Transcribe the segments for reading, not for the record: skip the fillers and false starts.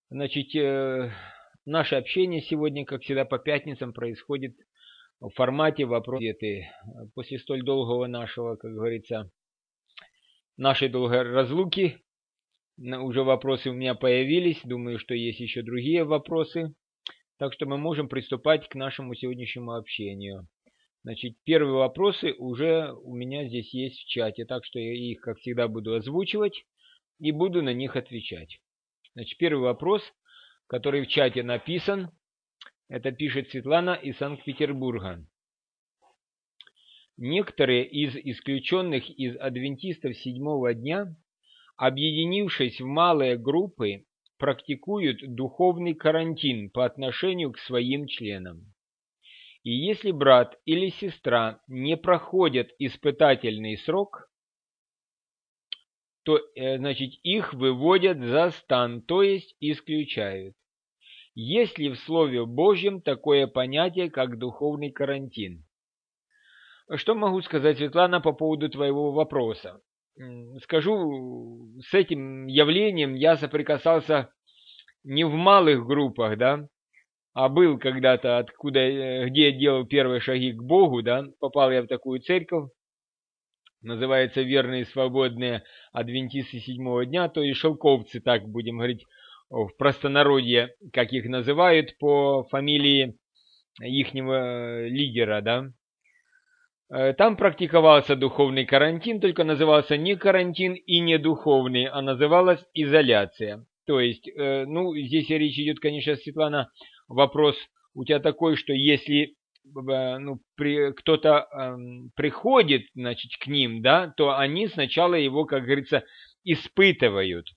Значит, наше общение сегодня, как всегда, по пятницам происходит в формате вопрос-ответы. После столь долгого нашего, как говорится, нашей долгой разлуки, уже вопросы у меня появились. Думаю, что есть еще другие вопросы. Так что мы можем приступать к нашему сегодняшнему общению. Значит, первые вопросы уже у меня здесь есть в чате, так что я их, как всегда, буду озвучивать и буду на них отвечать. Значит, первый вопрос, который в чате написан, это пишет Светлана из Санкт-Петербурга. Некоторые из исключенных из адвентистов седьмого дня, объединившись в малые группы, практикуют духовный карантин по отношению к своим членам. И если брат или сестра не проходят испытательный срок, то, значит, их выводят за стан, то есть исключают. Есть ли в Слове Божьем такое понятие, как духовный карантин? Что могу сказать, Светлана, по поводу твоего вопроса? Скажу, с этим явлением я соприкасался не в малых группах, да, а был когда-то, где я делал первые шаги к Богу, да, попал я в такую церковь, называется «Верные и свободные адвентисты седьмого дня», то есть шелковцы, так будем говорить, в простонародье, как их называют, по фамилии ихнего лидера, да. Там практиковался духовный карантин, только назывался не карантин и не духовный, а называлась изоляция. То есть, ну, здесь речь идет, конечно, Светлана, вопрос у тебя такой, что если ну, кто-то приходит, значит, к ним, да, то они сначала его, как говорится, испытывают.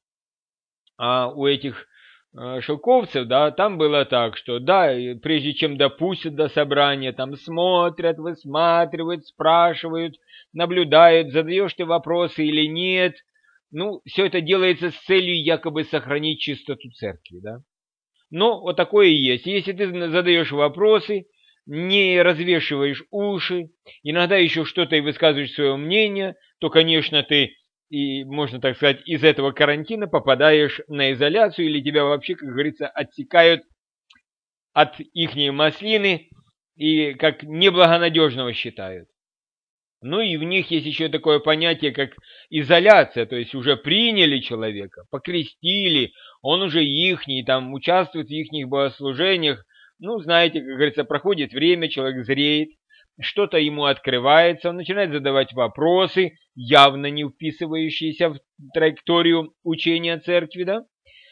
А у этих шелковцев, да, там было так, что, да, прежде чем допустят до собрания, там смотрят, высматривают, спрашивают, наблюдают, задаешь ты вопросы или нет. Ну, все это делается с целью якобы сохранить чистоту церкви, да. Но вот такое и есть. Если ты задаешь вопросы, не развешиваешь уши, иногда еще что-то и высказываешь свое мнение, то, конечно, ты, и, можно так сказать, из этого карантина попадаешь на изоляцию, или тебя вообще, как говорится, отсекают от ихней маслины и как неблагонадежного считают. Ну и в них есть еще такое понятие, как изоляция, то есть уже приняли человека, покрестили, он уже ихний, там участвует в ихних богослужениях. Ну, знаете, как говорится, проходит время, человек зреет, что-то ему открывается, он начинает задавать вопросы, явно не вписывающиеся в траекторию учения церкви, да,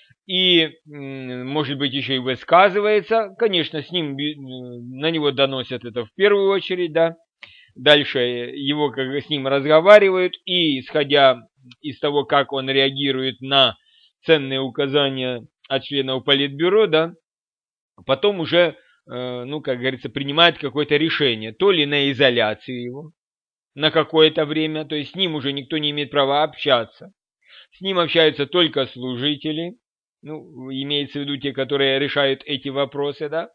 и, может быть, еще и высказывается. Конечно, с ним, на него доносят это в первую очередь, да. Дальше его как с ним разговаривают, и исходя из того, как он реагирует на ценные указания от членов политбюро, да, потом уже, ну, как говорится, принимает какое-то решение, то ли на изоляцию его на какое-то время, то есть с ним уже никто не имеет права общаться, с ним общаются только служители, ну, имеется в виду те, которые решают эти вопросы, да,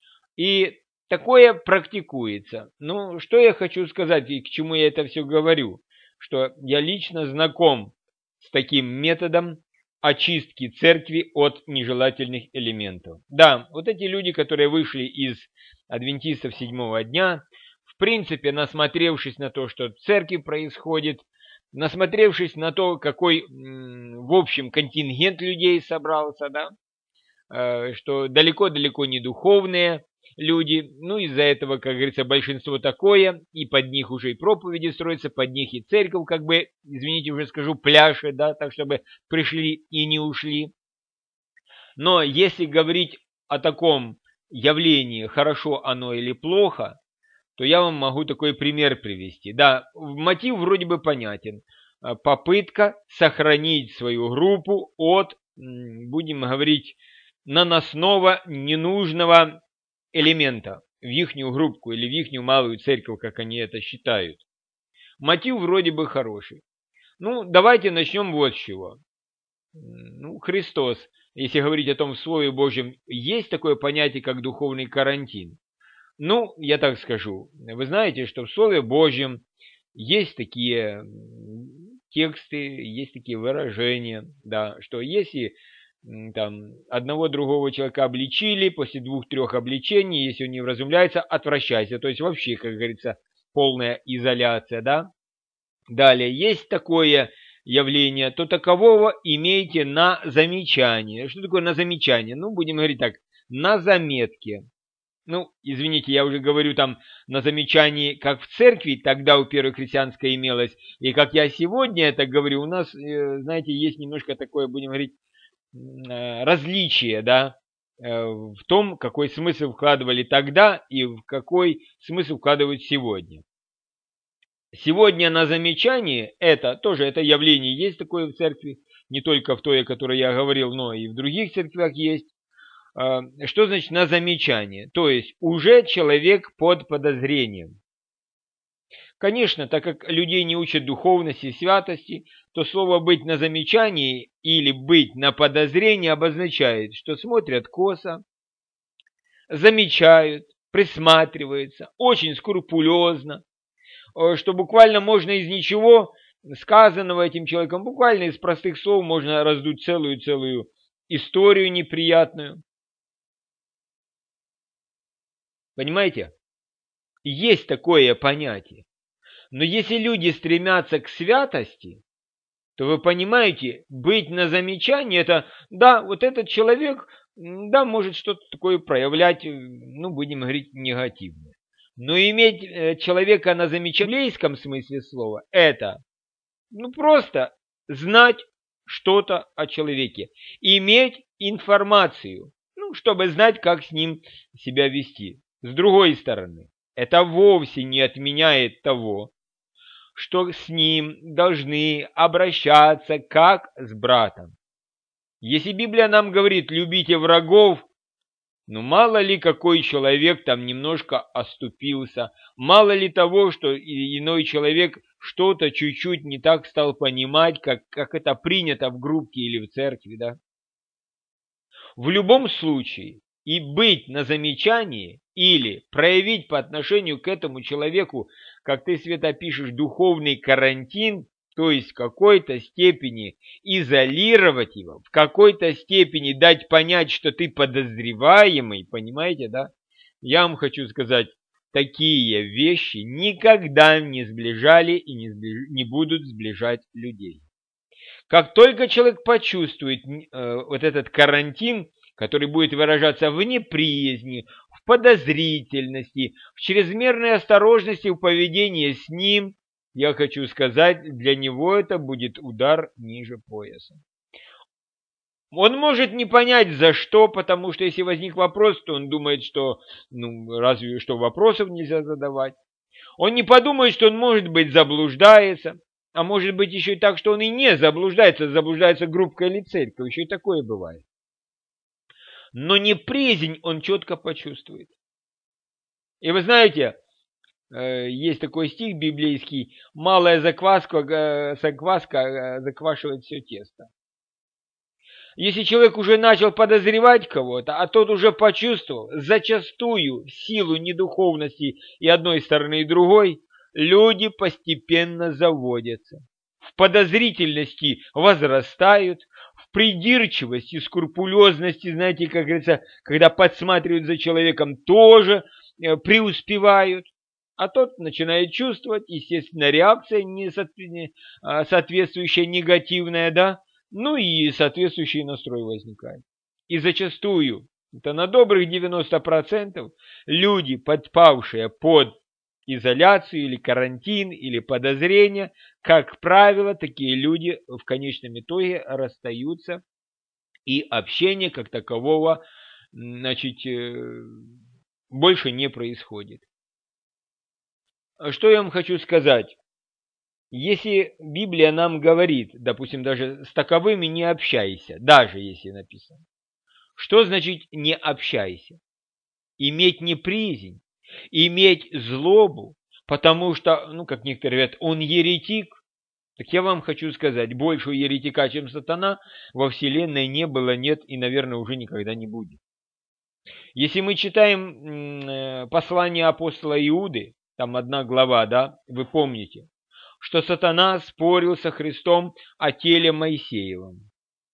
и такое практикуется. Ну, что я хочу сказать и к чему я это все говорю? Что я лично знаком с таким методом очистки церкви от нежелательных элементов. Да, вот эти люди, которые вышли из адвентистов седьмого дня, в принципе, насмотревшись на то, что в церкви происходит, насмотревшись на то, какой, в общем, контингент людей собрался, да, что далеко-далеко не духовные люди, ну из-за этого, как говорится, большинство такое, и под них уже и проповеди строятся, под них и церковь, как бы, извините, уже скажу, пляшет, да, так чтобы пришли и не ушли. Но если говорить о таком явлении, хорошо оно или плохо, то я вам могу такой пример привести. Да, мотив вроде бы понятен. Попытка сохранить свою группу от, будем говорить, наносного, ненужного элемента в ихнюю группку или в ихнюю малую церковь, как они это считают. Мотив вроде бы хороший. Ну, давайте начнем вот с чего. Ну, Христос, если говорить о том в Слове Божьем, есть такое понятие, как духовный карантин. Ну, я так скажу. Вы знаете, что в Слове Божьем есть такие тексты, есть такие выражения, да, что если там одного другого человека обличили, после 2-3 обличений, если он не вразумляется, отвращайся. То есть вообще, как говорится, полная изоляция, да. Далее, есть такое явление, то такового имейте на замечание. Что такое на замечание? Ну, будем говорить так, на заметке. Ну, извините, я уже говорю там на замечании, как в церкви, тогда у первой христианской имелось, и как я сегодня это говорю, у нас, знаете, есть немножко такое, будем говорить, различие, да, в том, какой смысл вкладывали тогда и в какой смысл вкладывают сегодня. Сегодня на замечании это тоже это явление есть такое в церкви, не только в той, о которой я говорил, но и в других церквях есть. Что значит на замечание? То есть уже человек под подозрением. Конечно, так как людей не учат духовности и святости, то слово «быть на замечании» или «быть на подозрении» обозначает, что смотрят косо, замечают, присматриваются, очень скрупулезно, что буквально можно из ничего, сказанного этим человеком, буквально из простых слов можно раздуть целую историю неприятную. Понимаете? Есть такое понятие. Но если люди стремятся к святости, то вы понимаете, быть на замечании, это, да, вот этот человек, да, может что-то такое проявлять, ну, будем говорить, негативное. Но иметь человека на замечании в библейском смысле слова, это, ну, просто знать что-то о человеке, иметь информацию, ну, чтобы знать, как с ним себя вести. С другой стороны, это вовсе не отменяет того, что с ним должны обращаться как с братом. Если Библия нам говорит «любите врагов», ну мало ли какой человек там немножко оступился, мало ли того, что иной человек что-то чуть-чуть не так стал понимать, как это принято в группе или в церкви, да. В любом случае и быть на замечании или проявить по отношению к этому человеку, как ты, Света, пишешь, духовный карантин, то есть в какой-то степени изолировать его, в какой-то степени дать понять, что ты подозреваемый, понимаете, да? Я вам хочу сказать, такие вещи никогда не сближали и не будут сближать людей. Как только человек почувствует вот этот карантин, который будет выражаться в неприязни, в подозрительности, в чрезмерной осторожности в поведении с ним, я хочу сказать, для него это будет удар ниже пояса. Он может не понять за что, потому что если возник вопрос, то он думает, что разве что вопросов нельзя задавать. Он не подумает, что он, может быть, заблуждается, а может быть еще и так, что он и не заблуждается, заблуждается группка или церковь, еще и такое бывает. Но неприязнь он четко почувствует. И вы знаете, есть такой стих библейский: «Малая закваска заквашивает все тесто». Если человек уже начал подозревать кого-то, а тот уже почувствовал, зачастую в силу недуховности и одной стороны, и другой, люди постепенно заводятся. В подозрительности возрастают, в придирчивости, скрупулезности, знаете, как говорится, когда подсматривают за человеком, тоже преуспевают. А тот начинает чувствовать, естественно, реакция соответствующая негативная, да, ну и соответствующий настрой возникает. И зачастую, это на добрых 90%, люди, подпавшие под изоляцию или карантин, или подозрение, как правило, такие люди в конечном итоге расстаются, и общение как такового, значит, больше не происходит. Что я вам хочу сказать? Если Библия нам говорит, допустим, даже с таковыми не общайся, даже если написано, что значит не общайся? Иметь неприязнь, иметь злобу, потому что, как некоторые говорят, он еретик. Так я вам хочу сказать, большего еретика, чем сатана, во вселенной не было, нет и, наверное, уже никогда не будет. Если мы читаем послание апостола Иуды, там 1 глава, да, вы помните, что сатана спорил со Христом о теле Моисеевом.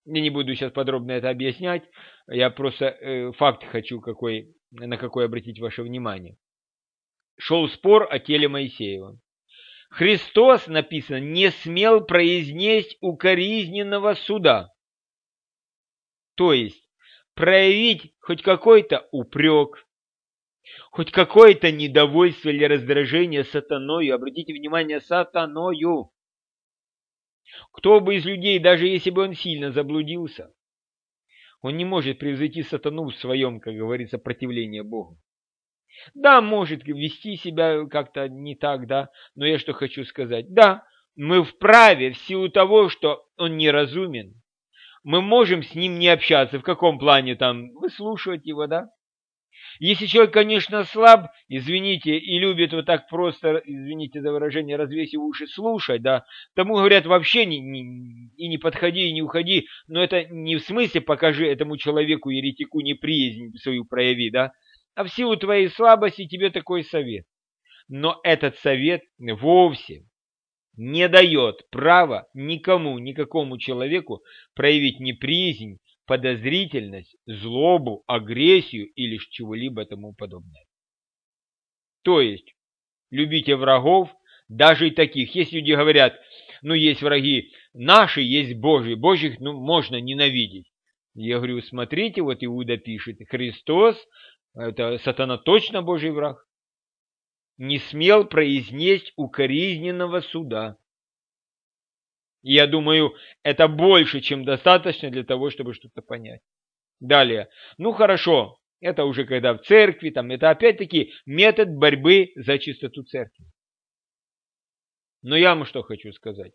Я не буду сейчас подробно это объяснять, я просто факт хочу на какой обратить ваше внимание. Шел спор о теле Моисеева. Христос, написано, не смел произнести укоризненного суда. То есть проявить хоть какой-то упрек, хоть какое-то недовольство или раздражение сатаною. Обратите внимание, сатаною. Кто бы из людей, даже если бы он сильно заблудился, он не может превзойти сатану в своем, как говорится, противлении Богу. Да, может вести себя как-то не так, да, но я что хочу сказать. Да, мы вправе в силу того, что он неразумен. Мы можем с ним не общаться. В каком плане там? Выслушивать его, да? Если человек, конечно, слаб, извините, и любит вот так просто, извините за выражение, развесив уши, слушать, да, тому говорят вообще не подходи, и не уходи, но это не в смысле покажи этому человеку, еретику, неприязнь свою прояви, да, а в силу твоей слабости тебе такой совет. Но этот совет вовсе не дает права никому, никакому человеку проявить неприязнь, подозрительность, злобу, агрессию или чего-либо тому подобное. То есть, любите врагов, даже и таких. Есть люди говорят, ну есть враги наши, есть Божьи, Божьих можно ненавидеть. Я говорю, смотрите, вот Иуда пишет, Христос, это сатана точно Божий враг, не смел произнести укоризненного суда. Я думаю, это больше, чем достаточно для того, чтобы что-то понять. Далее. Ну хорошо, это уже когда в церкви, там, это опять-таки метод борьбы за чистоту церкви. Но я вам что хочу сказать.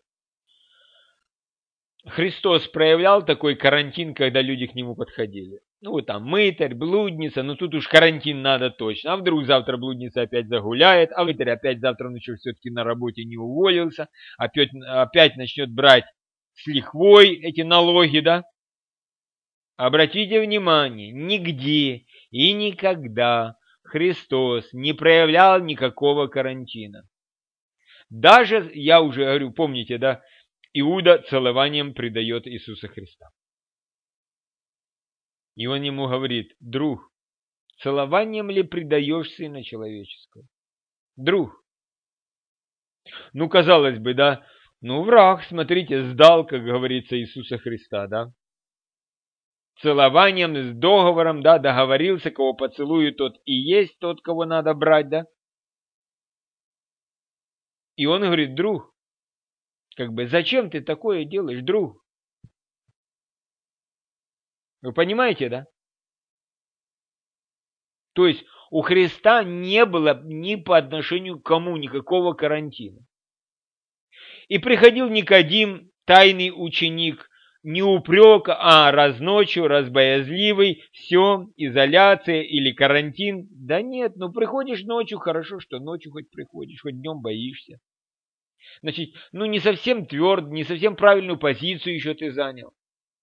Христос проявлял такой карантин, когда люди к нему подходили. Ну вот там мытарь, блудница, ну тут уж карантин надо точно. А вдруг завтра блудница опять загуляет, а мытарь опять завтра ночью все-таки на работе не уволился, опять начнет брать с лихвой эти налоги, да? Обратите внимание, нигде и никогда Христос не проявлял никакого карантина. Даже, я уже говорю, помните, да, Иуда целованием предает Иисуса Христа. И он ему говорит, друг, целованием ли предаешь Сына Человеческого? Друг. Ну, казалось бы, да, ну, враг, смотрите, сдал, как говорится, Иисуса Христа, да. Целованием, с договором, да, договорился, кого поцелую, тот и есть тот, кого надо брать, да. И он говорит, друг, как бы, зачем ты такое делаешь, друг? Вы понимаете, да? То есть у Христа не было ни по отношению к кому никакого карантина. И приходил Никодим, тайный ученик, не упрека, а раз ночью, раз боязливый, все, изоляция или карантин. Да нет, ну приходишь ночью, хорошо, что ночью хоть приходишь, хоть днем боишься. Значит, ну не совсем тверд, не совсем правильную позицию еще ты занял.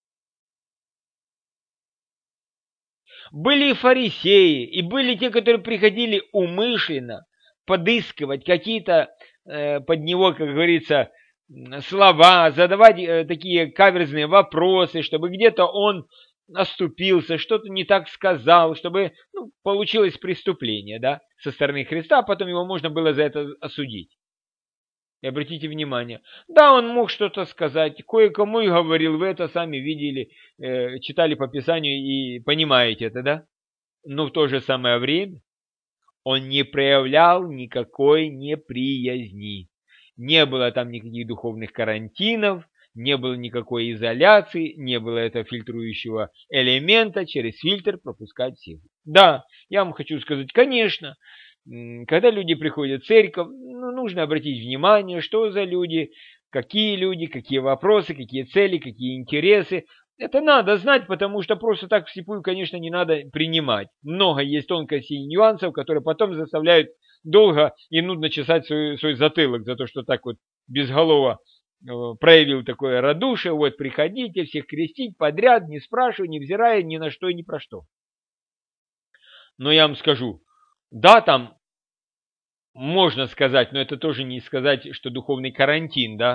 Были и фарисеи, и были те, которые приходили умышленно подыскивать какие-то под него, как говорится, слова, задавать такие каверзные вопросы, чтобы где-то он оступился, что-то не так сказал, чтобы получилось преступление, да, со стороны Христа, а потом его можно было за это осудить. И обратите внимание, да, он мог что-то сказать, кое-кому и говорил, вы это сами видели, читали по Писанию и понимаете это, да? Но в то же самое время он не проявлял никакой неприязни. Не было там никаких духовных карантинов, не было никакой изоляции, не было этого фильтрующего элемента, через фильтр пропускать всех. Да, я вам хочу сказать, конечно, когда люди приходят в церковь, нужно обратить внимание, что за люди, какие вопросы, какие цели, какие интересы. Это надо знать, потому что просто так вслепую, конечно, не надо принимать. Много есть тонкостей и нюансов, которые потом заставляют долго и нудно чесать свой затылок за то, что так вот безголово проявил такое радушие. Вот приходите, всех крестить подряд, не спрашивая, не взирая ни на что и ни про что. Но я вам скажу, да, там можно сказать, но это тоже не сказать, что духовный карантин, да,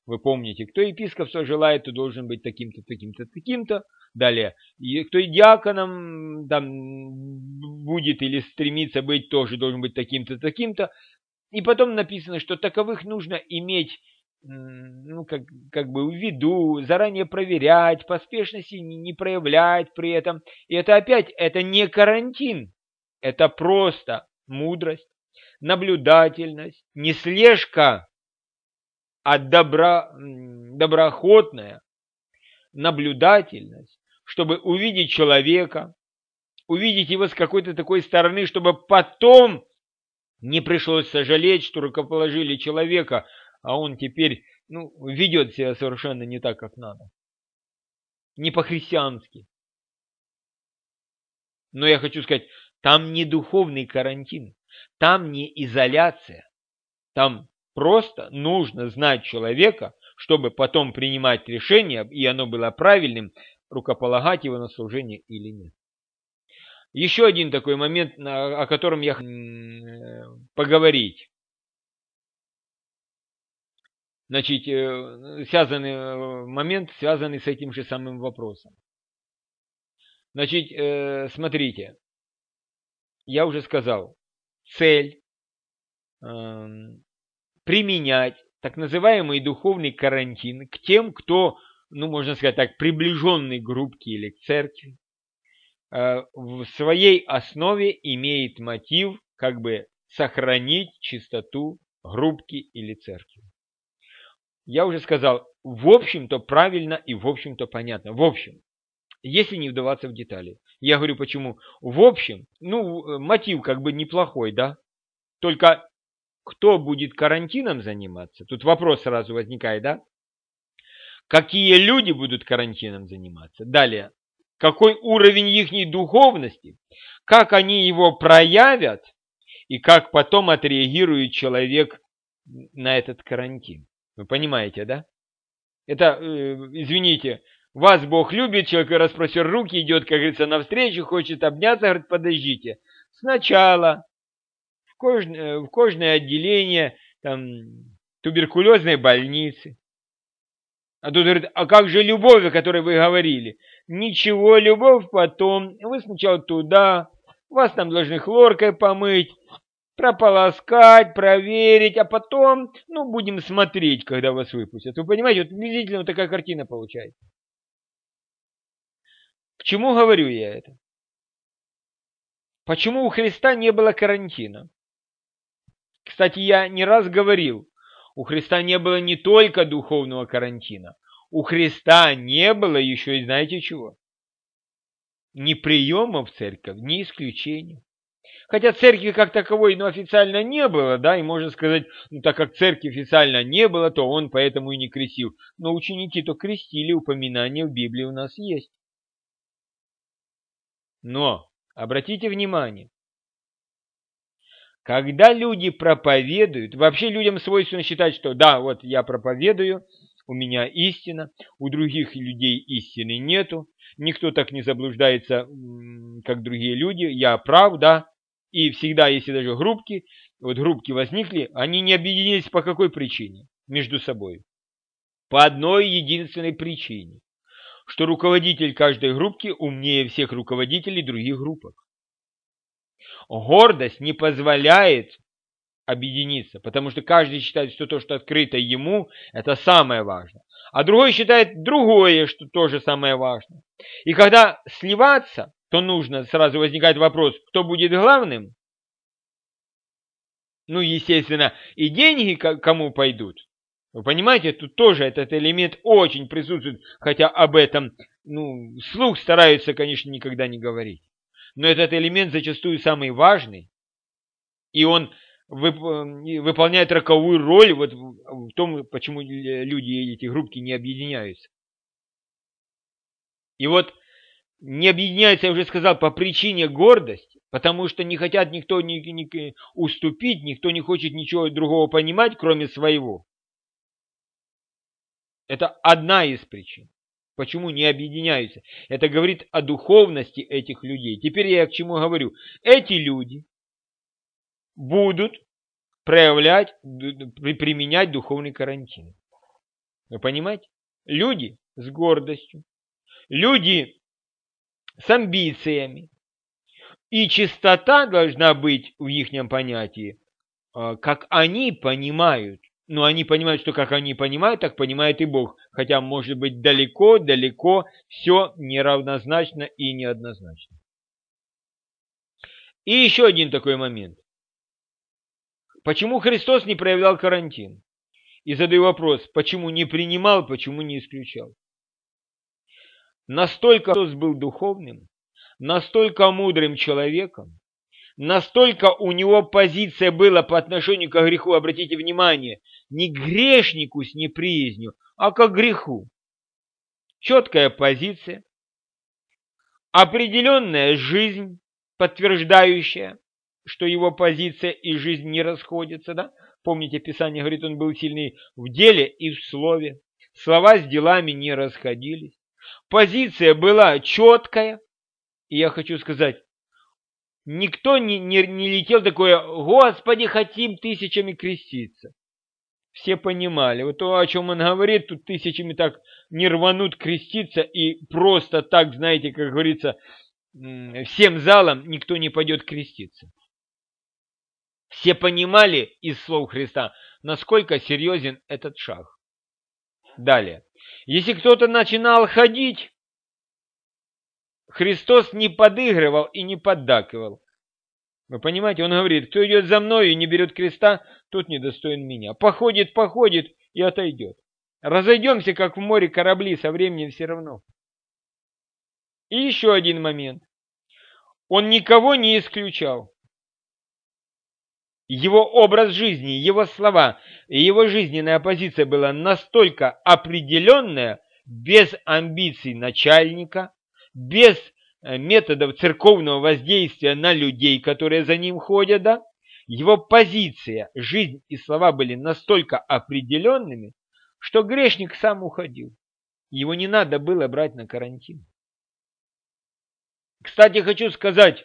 Вы помните, кто епископство желает, то должен быть таким-то, таким-то, таким-то. Далее, и кто диаконом там будет или стремится быть, тоже должен быть таким-то, таким-то. И потом написано, что таковых нужно иметь, ну, как бы в виду, заранее проверять, поспешности не проявлять при этом. И это опять, это не карантин, это просто мудрость, наблюдательность, не слежка, а доброохотная наблюдательность, чтобы увидеть человека, увидеть его с какой-то такой стороны, чтобы потом не пришлось сожалеть, что рукоположили человека, а он теперь ведет себя совершенно не так, как надо. Не по-христиански. Но я хочу сказать, там не духовный карантин, там не изоляция, там просто нужно знать человека, чтобы потом принимать решение, и оно было правильным, рукополагать его на служение или нет. Еще один такой момент, о котором я хочу поговорить. Значит, момент, связанный с этим же самым вопросом. Значит, смотрите, я уже сказал, цель применять так называемый духовный карантин к тем, кто, можно сказать так, приближенный к группке или к церкви, в своей основе имеет мотив как бы сохранить чистоту группки или церкви. Я уже сказал, в общем-то правильно и в общем-то понятно. В общем, если не вдаваться в детали. Я говорю почему. В общем, мотив как бы неплохой, да? Только кто будет карантином заниматься? Тут вопрос сразу возникает, да? Какие люди будут карантином заниматься? Далее, какой уровень их духовности? Как они его проявят? И как потом отреагирует человек на этот карантин? Вы понимаете, да? Это, извините, вас Бог любит, человек распростер руки, идет, как говорится, навстречу, хочет обняться, говорит, подождите. Сначала в кожное отделение там, туберкулезной больницы. А тут говорит, а как же любовь, о которой вы говорили? Ничего, любовь потом. Вы сначала туда, вас там должны хлоркой помыть, прополоскать, проверить, а потом, будем смотреть, когда вас выпустят. Вы понимаете, вот приблизительно вот такая картина получается. К чему говорю я это? Почему у Христа не было карантина? Кстати, я не раз говорил, у Христа не было не только духовного карантина, у Христа не было еще и знаете чего? Ни приема в церковь, ни исключения. Хотя церкви как таковой, официально не было, да, и можно сказать, так как церкви официально не было, то он поэтому и не крестил. Но ученики-то крестили, упоминания в Библии у нас есть. Но, обратите внимание, когда люди проповедуют, вообще людям свойственно считать, что да, вот я проповедую, у меня истина, у других людей истины нету, никто так не заблуждается, как другие люди, я прав, да. И всегда, если даже группки возникли, они не объединились по какой причине между собой? По одной единственной причине, что руководитель каждой группки умнее всех руководителей других группок. Гордость не позволяет объединиться, потому что каждый считает, что то, что открыто ему, это самое важное. А другой считает другое, что тоже самое важное. И когда сливаться, то нужно, сразу возникает вопрос, кто будет главным? Естественно, и деньги кому пойдут. Вы понимаете, тут тоже этот элемент очень присутствует, хотя об этом, вслух стараются, конечно, никогда не говорить. Но этот элемент зачастую самый важный, и он выполняет роковую роль вот в том, почему люди, эти группки не объединяются. И вот не объединяются, я уже сказал, по причине гордости, потому что не хотят никто не уступить, никто не хочет ничего другого понимать, кроме своего. Это одна из причин, почему не объединяются. Это говорит о духовности этих людей. Теперь я к чему говорю. Эти люди будут применять духовный карантин. Вы понимаете? Люди с гордостью, люди с амбициями. И чистота должна быть в ихнем понятии, как они понимают. Но они понимают, что как они понимают, так понимает и Бог. Хотя, может быть, далеко все неравнозначно и неоднозначно. И еще один такой момент. Почему Христос не проявлял карантин? И задаю вопрос, почему не принимал, почему не исключал? Настолько Христос был духовным, настолько мудрым человеком, настолько у него позиция была по отношению к греху, обратите внимание, не к грешнику с неприязнью, а к греху. Четкая позиция, определенная жизнь, подтверждающая, что его позиция и жизнь не расходятся, да? Помните, Писание говорит, он был сильный в деле и в слове. Слова с делами не расходились. Позиция была четкая. И я хочу сказать, никто не летел такое, Господи, хотим тысячами креститься. Все понимали, вот то, о чем он говорит, тут тысячами так не рванут креститься, и просто так, знаете, как говорится, всем залом никто не пойдет креститься. Все понимали из слов Христа, насколько серьезен этот шаг. Далее. Если кто-то начинал ходить, Христос не подыгрывал и не поддакивал. Вы понимаете, он говорит, кто идет за мною и не берет креста, тот недостоин меня. Походит и отойдет. Разойдемся, как в море корабли, со временем все равно. И еще один момент. Он никого не исключал. Его образ жизни, его слова и его жизненная позиция была настолько определенная, без амбиций начальника, без методов церковного воздействия на людей, которые за ним ходят, да? Его позиция, жизнь и слова были настолько определенными, что грешник сам уходил. Его не надо было брать на карантин. Кстати, хочу сказать,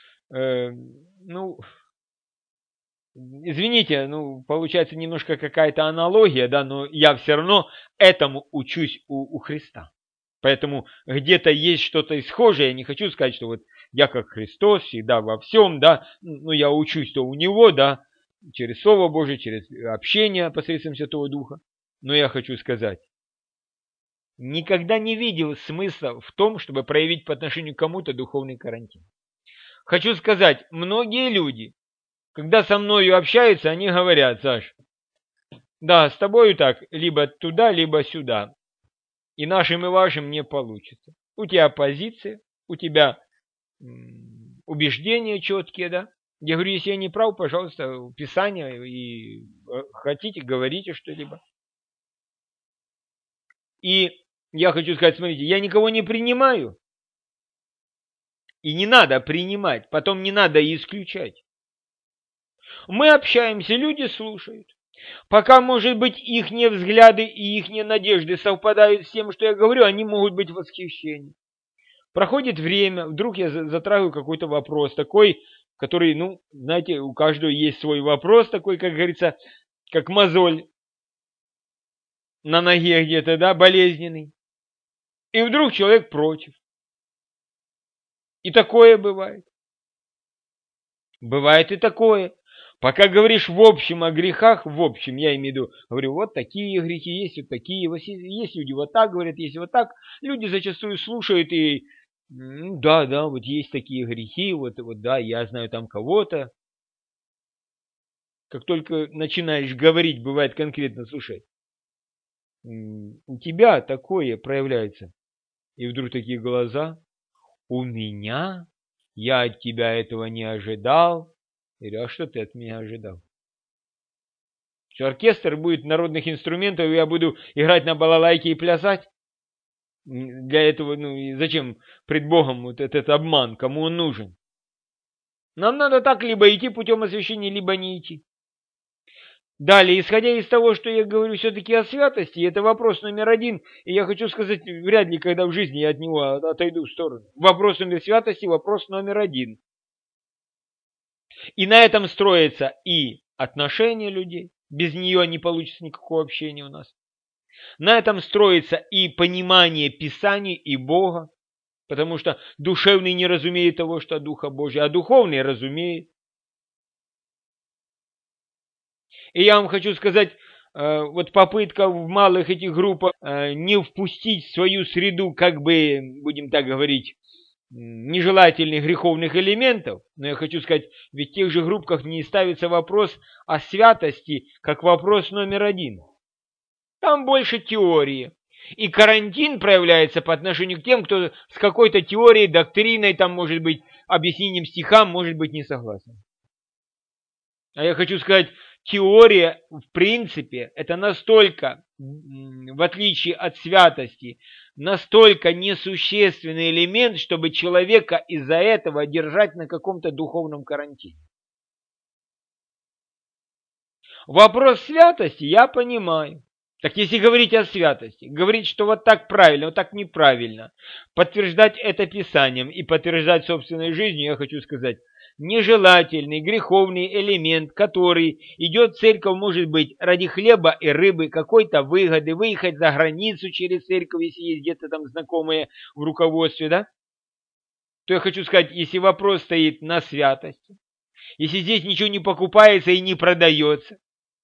извините, получается немножко какая-то аналогия, да, но я все равно этому учусь у Христа. Поэтому где-то есть что-то схожее. Я не хочу сказать, что вот я как Христос всегда во всем, да, я учусь то у Него, да, через Слово Божие, через общение посредством Святого Духа. Но я хочу сказать, никогда не видел смысла в том, чтобы проявить по отношению к кому-то духовный карантин. Хочу сказать, многие люди, когда со мною общаются, они говорят, Саш, да, с тобою так, либо туда, либо сюда. И нашим, и вашим не получится. У тебя позиция, у тебя убеждения четкие, да? Я говорю, если я не прав, пожалуйста, Писание, и хотите, говорите что-либо. И я хочу сказать, смотрите, я никого не принимаю. И не надо принимать, потом не надо исключать. Мы общаемся, люди слушают. Пока, может быть, их взгляды и их надежды совпадают с тем, что я говорю, они могут быть в восхищении. Проходит время, вдруг я затрагиваю какой-то вопрос, такой, который, знаете, у каждого есть свой вопрос, такой, как говорится, как мозоль на ноге где-то, да, болезненный. И вдруг человек против. И такое бывает. Бывает и такое. Пока говоришь в общем о грехах, в общем, я имею в виду, говорю, вот такие грехи есть, вот такие, есть люди вот так говорят, есть вот так. Люди зачастую слушают и, да, вот есть такие грехи, вот, да, я знаю там кого-то. Как только начинаешь говорить, бывает конкретно, слушай, у тебя такое проявляется. И вдруг такие глаза, у меня? Я от тебя этого не ожидал. Я говорю, а что ты от меня ожидал? Что оркестр будет народных инструментов, и я буду играть на балалайке и плясать? Для этого, зачем пред Богом вот этот обман, кому он нужен? Нам надо так либо идти путем освящения, либо не идти. Далее, исходя из того, что я говорю все-таки о святости, это вопрос номер один, и я хочу сказать, вряд ли когда в жизни я от него отойду в сторону. Вопрос номер святости, вопрос номер один. И на этом строится и отношения людей, без нее не получится никакого общения у нас. На этом строится и понимание Писаний, и Бога, потому что душевный не разумеет того, что от Духа Божия, а духовный разумеет. И я вам хочу сказать, вот попытка в малых этих группах не впустить в свою среду, как бы, будем так говорить, нежелательных греховных элементов, но я хочу сказать, ведь в тех же группках не ставится вопрос о святости как вопрос номер один. Там больше теории. И карантин проявляется по отношению к тем, кто с какой-то теорией, доктриной, там, может быть, объяснением стихам, может быть, не согласен. А я хочу сказать, теория, в принципе, это настолько, в отличие от святости, настолько несущественный элемент, чтобы человека из-за этого держать на каком-то духовном карантине. Вопрос святости я понимаю. Так если говорить о святости, говорить, что вот так правильно, вот так неправильно, подтверждать это Писанием и подтверждать собственной жизнью, я хочу сказать, нежелательный, греховный элемент, который идет в церковь, может быть, ради хлеба и рыбы, какой-то выгоды, выехать за границу через церковь, если есть где-то там знакомые в руководстве, да? То я хочу сказать, если вопрос стоит на святости, если здесь ничего не покупается и не продается,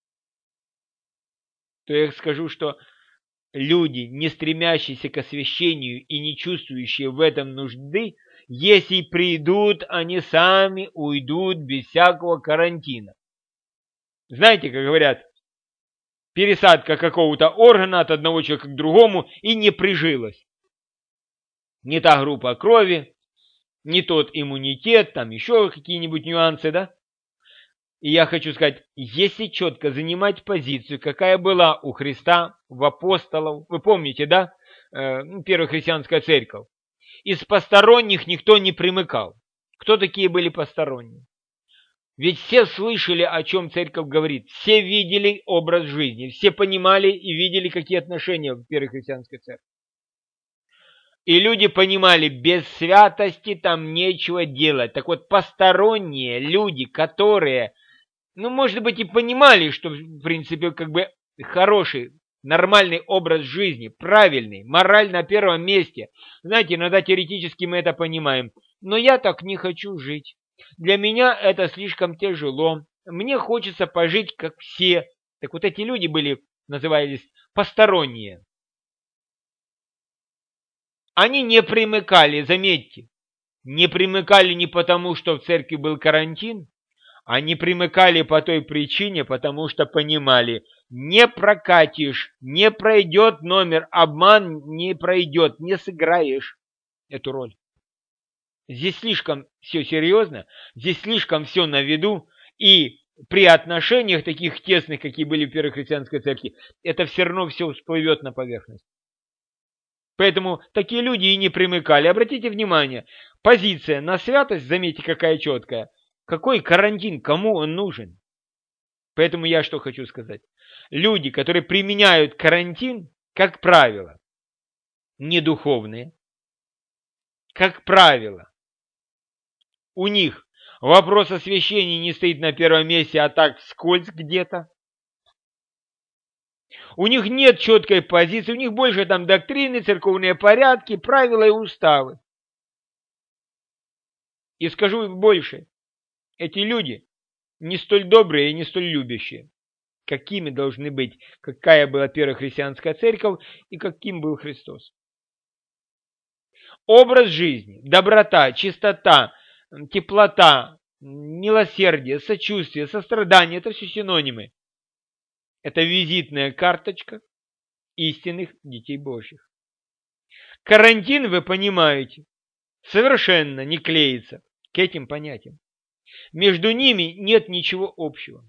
то я скажу, что люди, не стремящиеся к освящению и не чувствующие в этом нужды, если придут, они сами уйдут без всякого карантина. Знаете, как говорят, пересадка какого-то органа от одного человека к другому и не прижилась. Не та группа крови, не тот иммунитет, там еще какие-нибудь нюансы, да? И я хочу сказать, если четко занимать позицию, какая была у Христа, в апостолов, вы помните, да, первая христианская церковь, из посторонних никто не примыкал. Кто такие были посторонние? Ведь все слышали, о чем церковь говорит, все видели образ жизни, все понимали и видели, какие отношения в первой христианской церкви. И люди понимали, без святости там нечего делать. Так вот, посторонние люди, которые, может быть, и понимали, что, в принципе, как бы хороший, нормальный образ жизни, правильный, мораль на первом месте. Знаете, иногда теоретически мы это понимаем. Но я так не хочу жить. Для меня это слишком тяжело. Мне хочется пожить, как все. Так вот эти люди назывались посторонние. Они не примыкали, заметьте. Не примыкали не потому, что в церкви был карантин, они примыкали по той причине, потому что понимали, не прокатишь, не пройдет номер, обман не пройдет, не сыграешь эту роль. Здесь слишком все серьезно, здесь слишком все на виду, и при отношениях таких тесных, какие были в первой христианской церкви, это все равно все всплывет на поверхность. Поэтому такие люди и не примыкали. Обратите внимание, позиция на святость, заметьте, какая четкая. Какой карантин, кому он нужен? Поэтому я что хочу сказать. Люди, которые применяют карантин, как правило, не духовные, как правило, у них вопрос освящения не стоит на первом месте, а так вскользь где-то. У них нет четкой позиции, у них больше там доктрины, церковные порядки, правила и уставы. И скажу больше, эти люди не столь добрые и не столь любящие, какими должны быть, какая была первая христианская церковь и каким был Христос. Образ жизни, доброта, чистота, теплота, милосердие, сочувствие, сострадание – это все синонимы. Это визитная карточка истинных детей Божьих. Карантин, вы понимаете, совершенно не клеится к этим понятиям. Между ними нет ничего общего.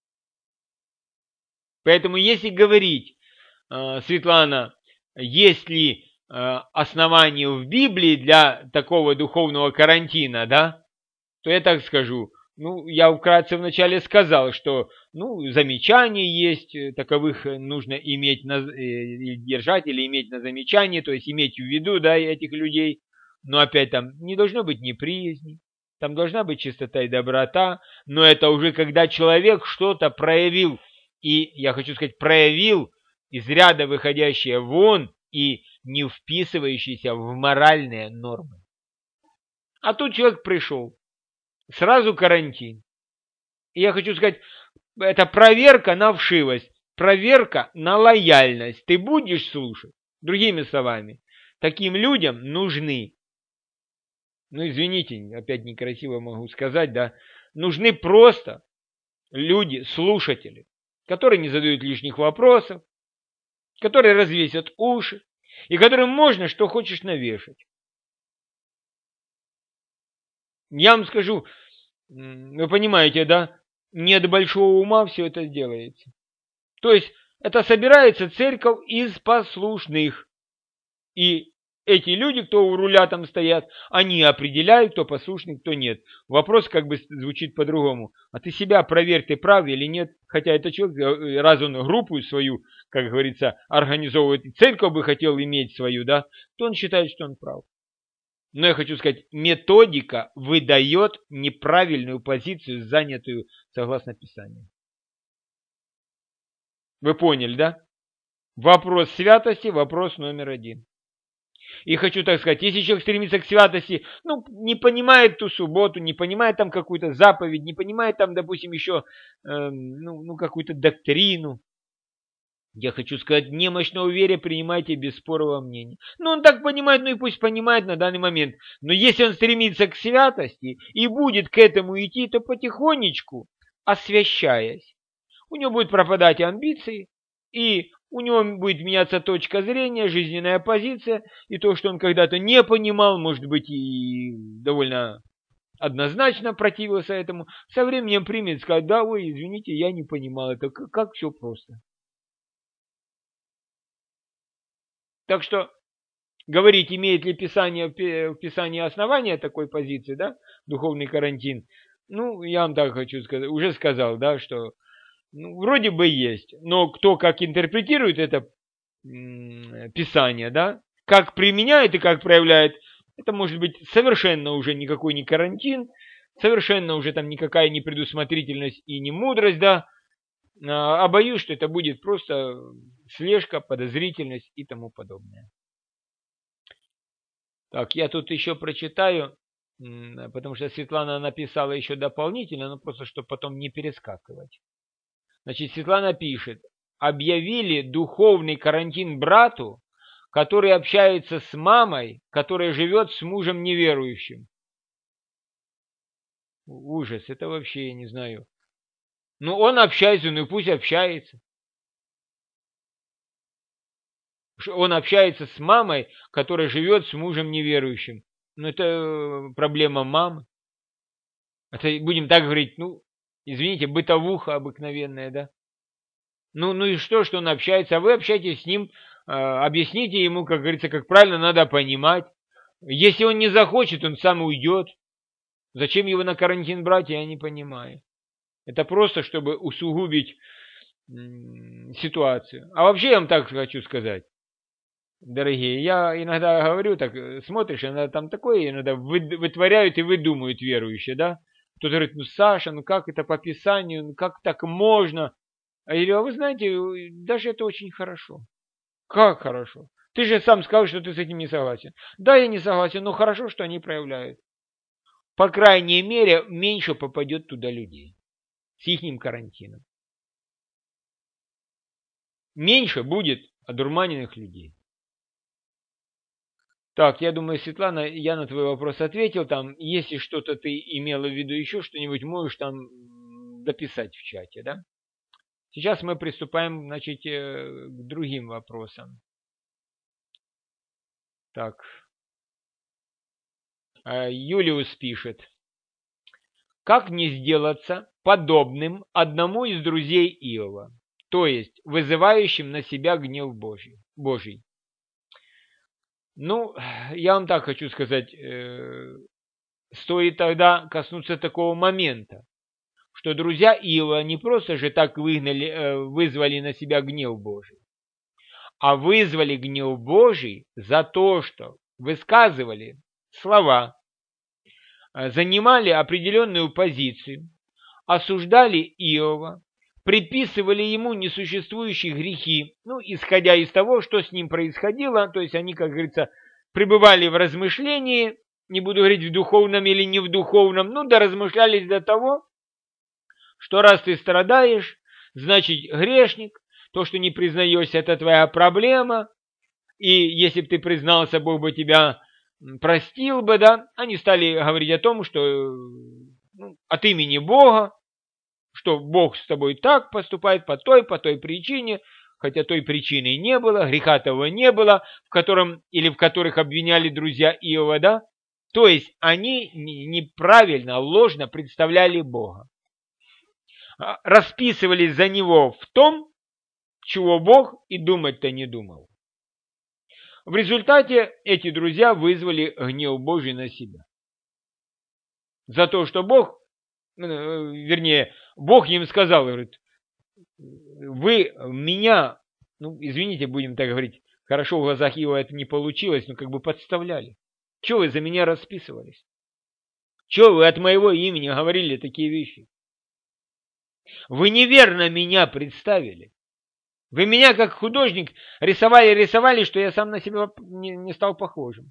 Поэтому если говорить, Светлана, есть ли основания в Библии для такого духовного карантина, да, то я так скажу. Я вкратце вначале сказал, что замечания есть, таковых нужно иметь, держать или иметь на замечании, то есть иметь в виду, да, этих людей. Но опять там не должно быть неприязни, там должна быть чистота и доброта, но это уже когда человек что-то проявил, и я хочу сказать, проявил из ряда выходящие вон и не вписывающиеся в моральные нормы. А тут человек пришел, сразу карантин. И я хочу сказать, это проверка на вшивость, проверка на лояльность. Ты будешь слушать? Другими словами, таким людям нужны, ну извините, опять некрасиво могу сказать, да, нужны просто люди, слушатели, которые не задают лишних вопросов, которые развесят уши, и которым можно что хочешь навешать. Я вам скажу, вы понимаете, да, не от большого ума все это делается. То есть это собирается церковь из послушных. И эти люди, кто у руля там стоят, они определяют, кто послушный, кто нет. Вопрос как бы звучит по-другому. А ты себя проверь, ты прав или нет. Хотя этот человек, раз он группу свою, как говорится, организовывает, и церковь бы хотел иметь свою, да, то он считает, что он прав. Но я хочу сказать, методика выдает неправильную позицию, занятую согласно Писанию. Вы поняли, да? Вопрос святости, вопрос номер один. И хочу так сказать, если человек стремится к святости, ну, не понимает ту субботу, не понимает там какую-то заповедь, не понимает там, допустим, еще какую-то доктрину, я хочу сказать, немощного вере принимайте без спорового мнения. Ну, он так понимает, ну и пусть понимает на данный момент. Но если он стремится к святости и будет к этому идти, то потихонечку, освящаясь, у него будут пропадать амбиции, и у него будет меняться точка зрения, жизненная позиция, и то, что он когда-то не понимал, может быть, и довольно однозначно противился этому, со временем примет, скажет, да, ой, извините, я не понимал, это как все просто. Так что говорить, имеет ли Писание в Писании основания такой позиции, да, духовный карантин, ну, я вам так хочу сказать, уже сказал, да, что вроде бы есть, но кто как интерпретирует это Писание, да, как применяет и как проявляет, это может быть совершенно уже никакой не карантин, совершенно уже там никакая не предусмотрительность и не мудрость, да, а боюсь, что это будет просто слежка, подозрительность и тому подобное. Так, я тут еще прочитаю, потому что Светлана написала еще дополнительно, но просто чтобы потом не перескакивать. Значит, Светлана пишет, объявили духовный карантин брату, который общается с мамой, которая живет с мужем неверующим. Ужас, это вообще я не знаю. Ну, он общается, ну и пусть общается. Он общается с мамой, которая живет с мужем неверующим. Ну, это проблема мамы. Это, будем так говорить, ну, извините, бытовуха обыкновенная, да? Ну и что он общается? А вы общаетесь с ним, объясните ему, как говорится, как правильно надо понимать. Если он не захочет, он сам уйдет. Зачем его на карантин брать, я не понимаю. Это просто, чтобы усугубить ситуацию. А вообще я вам так хочу сказать, дорогие, я иногда говорю, так смотришь, иногда там такое, иногда вытворяют и выдумывают верующие, да? Кто-то говорит, ну Саша, ну как это по Писанию, ну как так можно? А я говорю, а вы знаете, даже это очень хорошо. Как хорошо? Ты же сам сказал, что ты с этим не согласен. Да, я не согласен, но хорошо, что они проявляют. По крайней мере, меньше попадет туда людей с ихним карантином. Меньше будет одурманенных людей. Так, я думаю, Светлана, я на твой вопрос ответил. Там, если что-то ты имела в виду еще, что-нибудь можешь там дописать в чате, да? Сейчас мы приступаем, значит, к другим вопросам. Так. Юлиус пишет. Как не сделаться подобным одному из друзей Иова, то есть вызывающим на себя гнев Божий? Ну, я вам так хочу сказать, стоит тогда коснуться такого момента, что друзья Иова не просто же так вызвали на себя гнев Божий, а вызвали гнев Божий за то, что высказывали слова, занимали определенную позицию, осуждали Иова, приписывали ему несуществующие грехи, ну, исходя из того, что с ним происходило, то есть они, как говорится, пребывали в размышлении, не буду говорить в духовном или не в духовном, ну, да размышлялись до того, что раз ты страдаешь, значит грешник, то, что не признаешься, это твоя проблема, и если бы ты признался, Бог бы тебя простил бы, да, они стали говорить о том, что от имени Бога, что Бог с тобой так поступает по той причине, хотя той причины не было, греха того не было, в которых обвиняли друзья Иова, да, то есть они неправильно, ложно представляли Бога, расписывались за него в том, чего Бог и думать-то не думал. В результате эти друзья вызвали гнев Божий на себя. За то, что Бог им сказал, говорит, вы меня, извините, будем так говорить, хорошо в глазах Иова это не получилось, но как бы подставляли. Чего вы за меня расписывались? Чего вы от моего имени говорили такие вещи? Вы неверно меня представили. Вы меня, как художник, рисовали, что я сам на себя не стал похожим.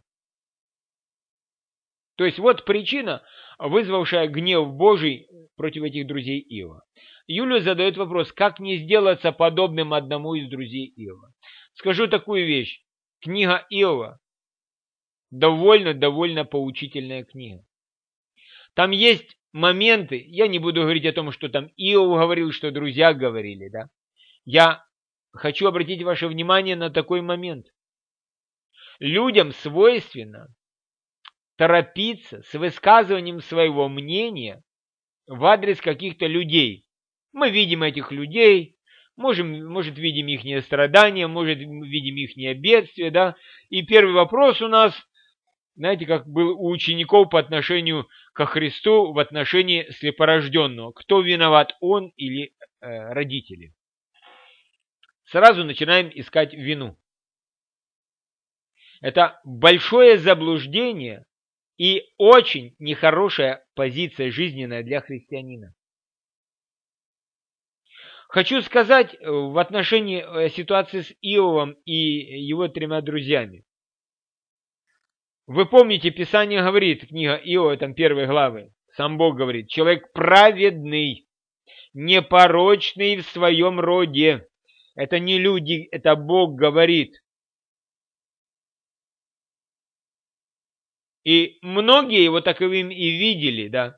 То есть вот причина, вызвавшая гнев Божий против этих друзей Иова. Юлия задает вопрос, как не сделаться подобным одному из друзей Иова. Скажу такую вещь. Книга Иова довольно поучительная книга. Там есть моменты, я не буду говорить о том, что там Иов говорил, что друзья говорили, да. Я хочу обратить ваше внимание на такой момент. Людям свойственно торопиться с высказыванием своего мнения в адрес каких-то людей. Мы видим этих людей, может видим их страдания, может видим их бедствия, да. И первый вопрос у нас, знаете, как был у учеников по отношению ко Христу в отношении слепорожденного. Кто виноват, он или родители? Сразу начинаем искать вину. Это большое заблуждение и очень нехорошая позиция жизненная для христианина. Хочу сказать в отношении ситуации с Иовом и его 3 друзьями. Вы помните, Писание говорит, книга Иова, там 1 главы, сам Бог говорит, человек праведный, непорочный в своем роде. Это не люди, это Бог говорит. И многие его таковым и видели, да.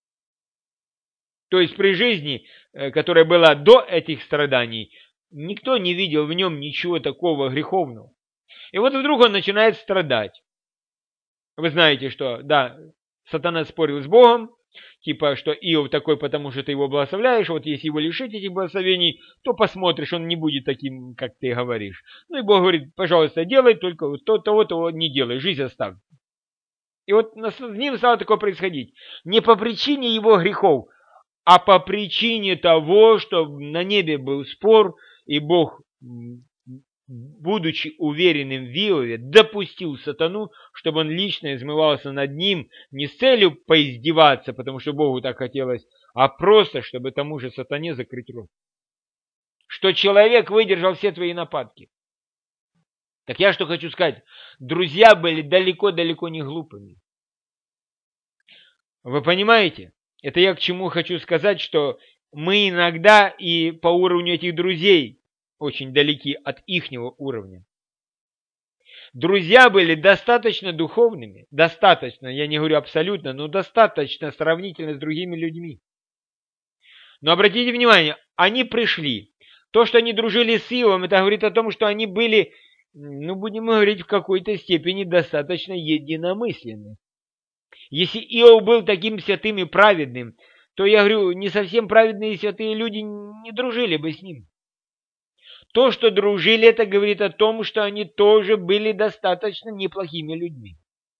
То есть при жизни, которая была до этих страданий, никто не видел в нем ничего такого греховного. И вот вдруг он начинает страдать. Вы знаете, что, да, сатана спорил с Богом, типа, что Иов такой, потому что ты его благословляешь, вот если его лишить этих благословений, то посмотришь, он не будет таким, как ты говоришь. Ну и Бог говорит, пожалуйста, делай, только вот того не делай, жизнь оставь. И вот с ним стало такое происходить. Не по причине его грехов, а по причине того, что на небе был спор, и Бог, будучи уверенным в Иове, допустил сатану, чтобы он лично измывался над ним не с целью поиздеваться, потому что Богу так хотелось, а просто, чтобы тому же сатане закрыть рот. Что человек выдержал все твои нападки. Так я что хочу сказать. Друзья были далеко не глупыми. Вы понимаете? Это я к чему хочу сказать, что мы иногда и по уровню этих друзей очень далеки от ихнего уровня. Друзья были достаточно духовными, достаточно, я не говорю абсолютно, но достаточно сравнительно с другими людьми. Но обратите внимание, они пришли. То, что они дружили с Иовом, это говорит о том, что они были, будем говорить, в какой-то степени достаточно единомысленны. Если Иов был таким святым и праведным, то, я говорю, не совсем праведные и святые люди не дружили бы с ним. То, что дружили, это говорит о том, что они тоже были достаточно неплохими людьми.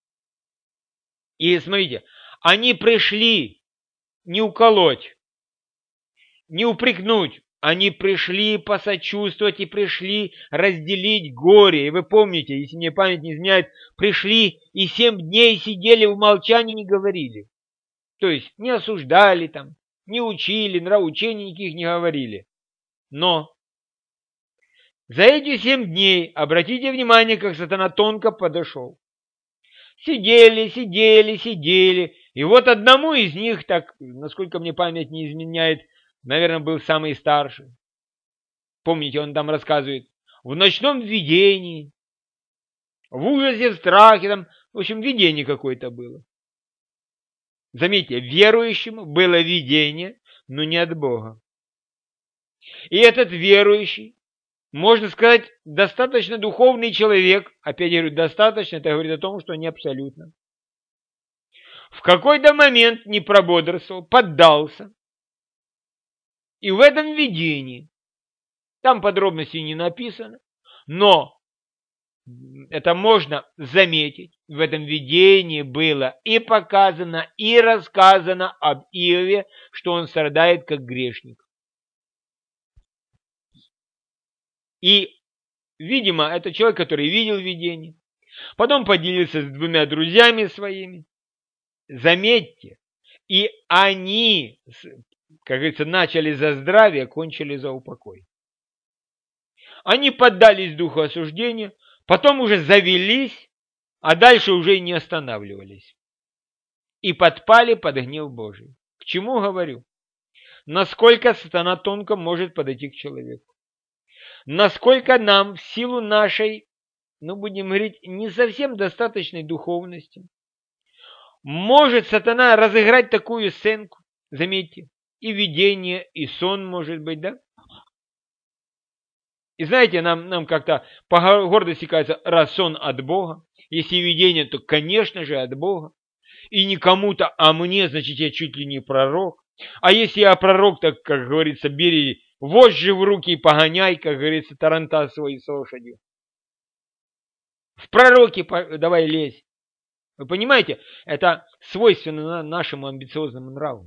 И смотрите, они пришли не уколоть, не упрекнуть, они пришли посочувствовать и пришли разделить горе. И вы помните, если мне память не изменяет, пришли и 7 дней сидели в молчании, не говорили. То есть не осуждали там, не учили, нравоучений никаких не говорили. Но за эти 7 дней, обратите внимание, как сатана тонко подошел. Сидели, сидели, сидели. И вот одному из них, так, насколько мне память не изменяет, наверное, был самый старший. Помните, он там рассказывает, в ночном видении, в ужасе, в страхе, там, в общем, видение какое-то было. Заметьте, верующему было видение, но не от Бога. И этот верующий, можно сказать, достаточно духовный человек, опять я говорю, достаточно, это говорит о том, что не абсолютно. В какой-то момент не прободрствовал, поддался. И в этом видении, там подробностей не написано, но это можно заметить, в этом видении было и показано, и рассказано об Иове, что он страдает как грешник. И, видимо, это человек, который видел видение, потом поделился с 2 друзьями своими. Заметьте, и они, как говорится, начали за здравие, кончили за упокой. Они поддались духу осуждения, потом уже завелись, а дальше уже и не останавливались. И подпали под гнев Божий. К чему говорю? Насколько сатана тонко может подойти к человеку. Насколько нам в силу нашей, будем говорить, не совсем достаточной духовности, может сатана разыграть такую сценку, заметьте, и видение, и сон может быть, да? И знаете, нам как-то по гордости кажется, раз сон от Бога, если видение, то, конечно же, от Бога. И не кому-то, а мне, значит, я чуть ли не пророк. А если я пророк, так, как говорится, бери вожжи в руки и погоняй, как говорится, таранта свой с лошадью. В пророке давай лезь. Вы понимаете, это свойственно нашему амбициозному нраву.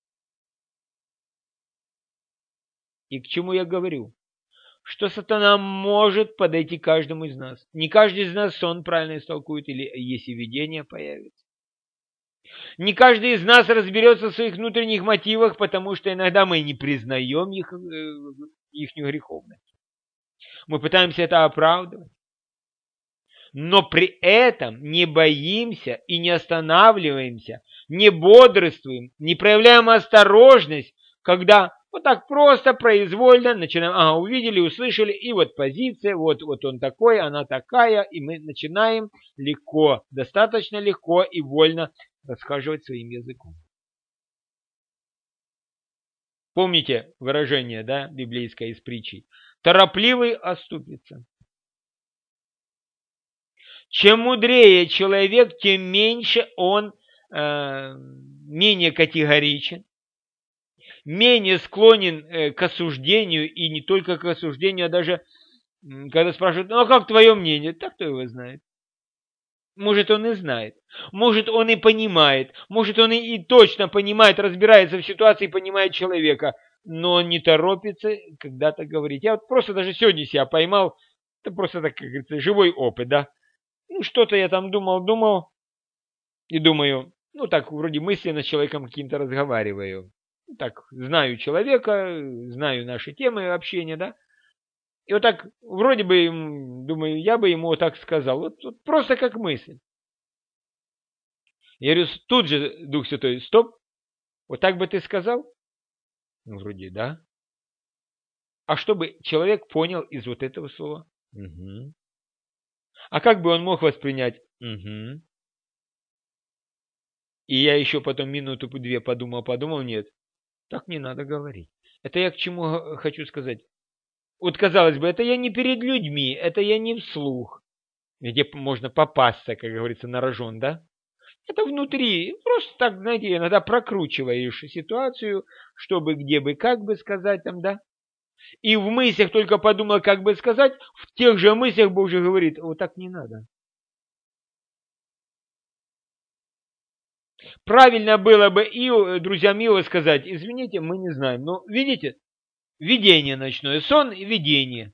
И к чему я говорю? Что сатана может подойти к каждому из нас. Не каждый из нас сон правильно истолкует, или если видение появится. Не каждый из нас разберется в своих внутренних мотивах, потому что иногда мы не признаем ихнюю греховность. Мы пытаемся это оправдывать. Но при этом не боимся и не останавливаемся, не бодрствуем, не проявляем осторожность, когда вот так просто, произвольно начинаем, увидели, услышали, и вот позиция, вот он такой, она такая, и мы начинаем легко, достаточно легко и вольно расхаживать своим языком. Помните выражение, да, библейское из притчи? Торопливый оступится. Чем мудрее человек, тем меньше он менее категоричен, менее склонен к осуждению, и не только к осуждению, а даже когда спрашивают, а как твое мнение? Так кто его знает? Может, он и знает, может, он и понимает, может, он и точно понимает, разбирается в ситуации, понимает человека, но он не торопится когда-то говорить. Я вот просто даже сегодня себя поймал, это просто, так, как говорится, живой опыт, да. Что-то я там думал, и думаю, так, вроде мысленно с человеком каким-то разговариваю. Так, знаю человека, знаю наши темы общения, да. И вот так, вроде бы, думаю, я бы ему вот так сказал. Вот просто как мысль. Я говорю, тут же Дух Святой, стоп, вот так бы ты сказал? Вроде да. А чтобы человек понял из вот этого слова? Угу. А как бы он мог воспринять? Угу. И я еще потом минуту-две подумал, нет, так не надо говорить. Это я к чему хочу сказать. Вот, казалось бы, это я не перед людьми, это я не вслух, где можно попасться, как говорится, на рожон, да? Это внутри, просто так, знаете, иногда прокручиваешь ситуацию, чтобы где бы, как бы сказать там, да? И в мыслях только подумал, как бы сказать, в тех же мыслях Бог уже говорит, вот так не надо. Правильно было бы и друзьям Иова сказать, извините, мы не знаем, но видите, видение ночное, сон и видение.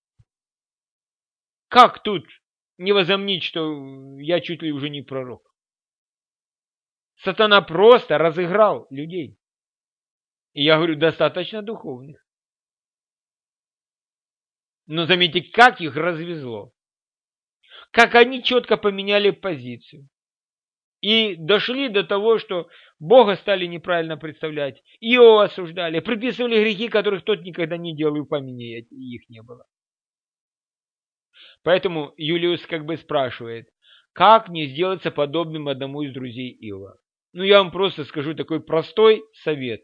Как тут не возомнить, что я чуть ли уже не пророк? Сатана просто разыграл людей. И я говорю, достаточно духовных. Но заметьте, как их развезло. Как они четко поменяли позицию. И дошли до того, что Бога стали неправильно представлять. Иова осуждали, приписывали грехи, которых тот никогда не делал, и в помине их не было. Поэтому Юлиус как бы спрашивает, как не сделаться подобным одному из друзей Иова? Ну, я вам просто скажу такой простой совет.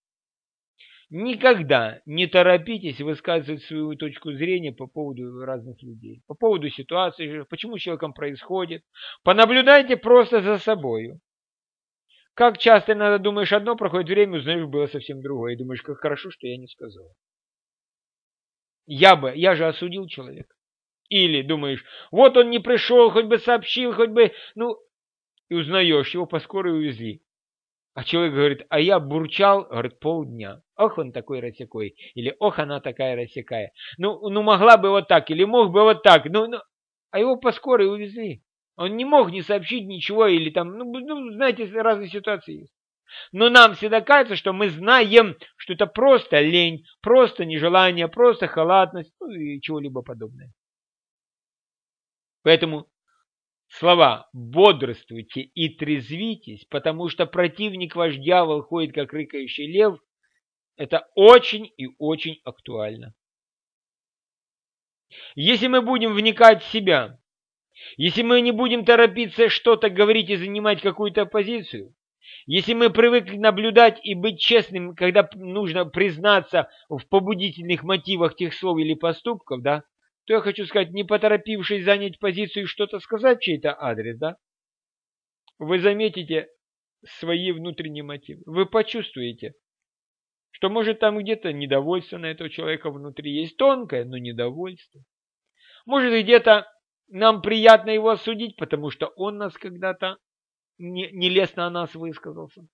Никогда не торопитесь высказывать свою точку зрения по поводу разных людей, по поводу ситуации, почему с человеком происходит. Понаблюдайте просто за собою. Как часто иногда думаешь одно, проходит время, узнаешь, было совсем другое. И думаешь, как хорошо, что я не сказал. Я же осудил человека. Или думаешь, вот он не пришел, хоть бы сообщил, хоть бы, ну, и узнаешь, его по скорой увезли. А человек говорит, а я бурчал, говорит, полдня. Ох, он такой рассекой. Или ох, она такая рассекая. Ну, могла бы вот так, или мог бы вот так. А его по скорой увезли. Он не мог не сообщить ничего, или там, знаете, разные ситуации есть. Но нам всегда кажется, что мы знаем, что это просто лень, просто нежелание, просто халатность, ну и чего-либо подобное. Поэтому слова «бодрствуйте» и «трезвитесь», потому что противник ваш дьявол ходит, как рыкающий лев, это очень и очень актуально. Если мы будем вникать в себя, если мы не будем торопиться что-то говорить и занимать какую-то позицию, если мы привыкли наблюдать и быть честным, когда нужно признаться в побудительных мотивах тех слов или поступков, да, то я хочу сказать, не поторопившись занять позицию и что-то сказать в чей-то адрес, да, вы заметите свои внутренние мотивы. Вы почувствуете, что может там где-то недовольство на этого человека внутри есть, тонкое, но недовольство. Может где-то нам приятно его осудить, потому что он нас когда-то нелестно о нас высказался.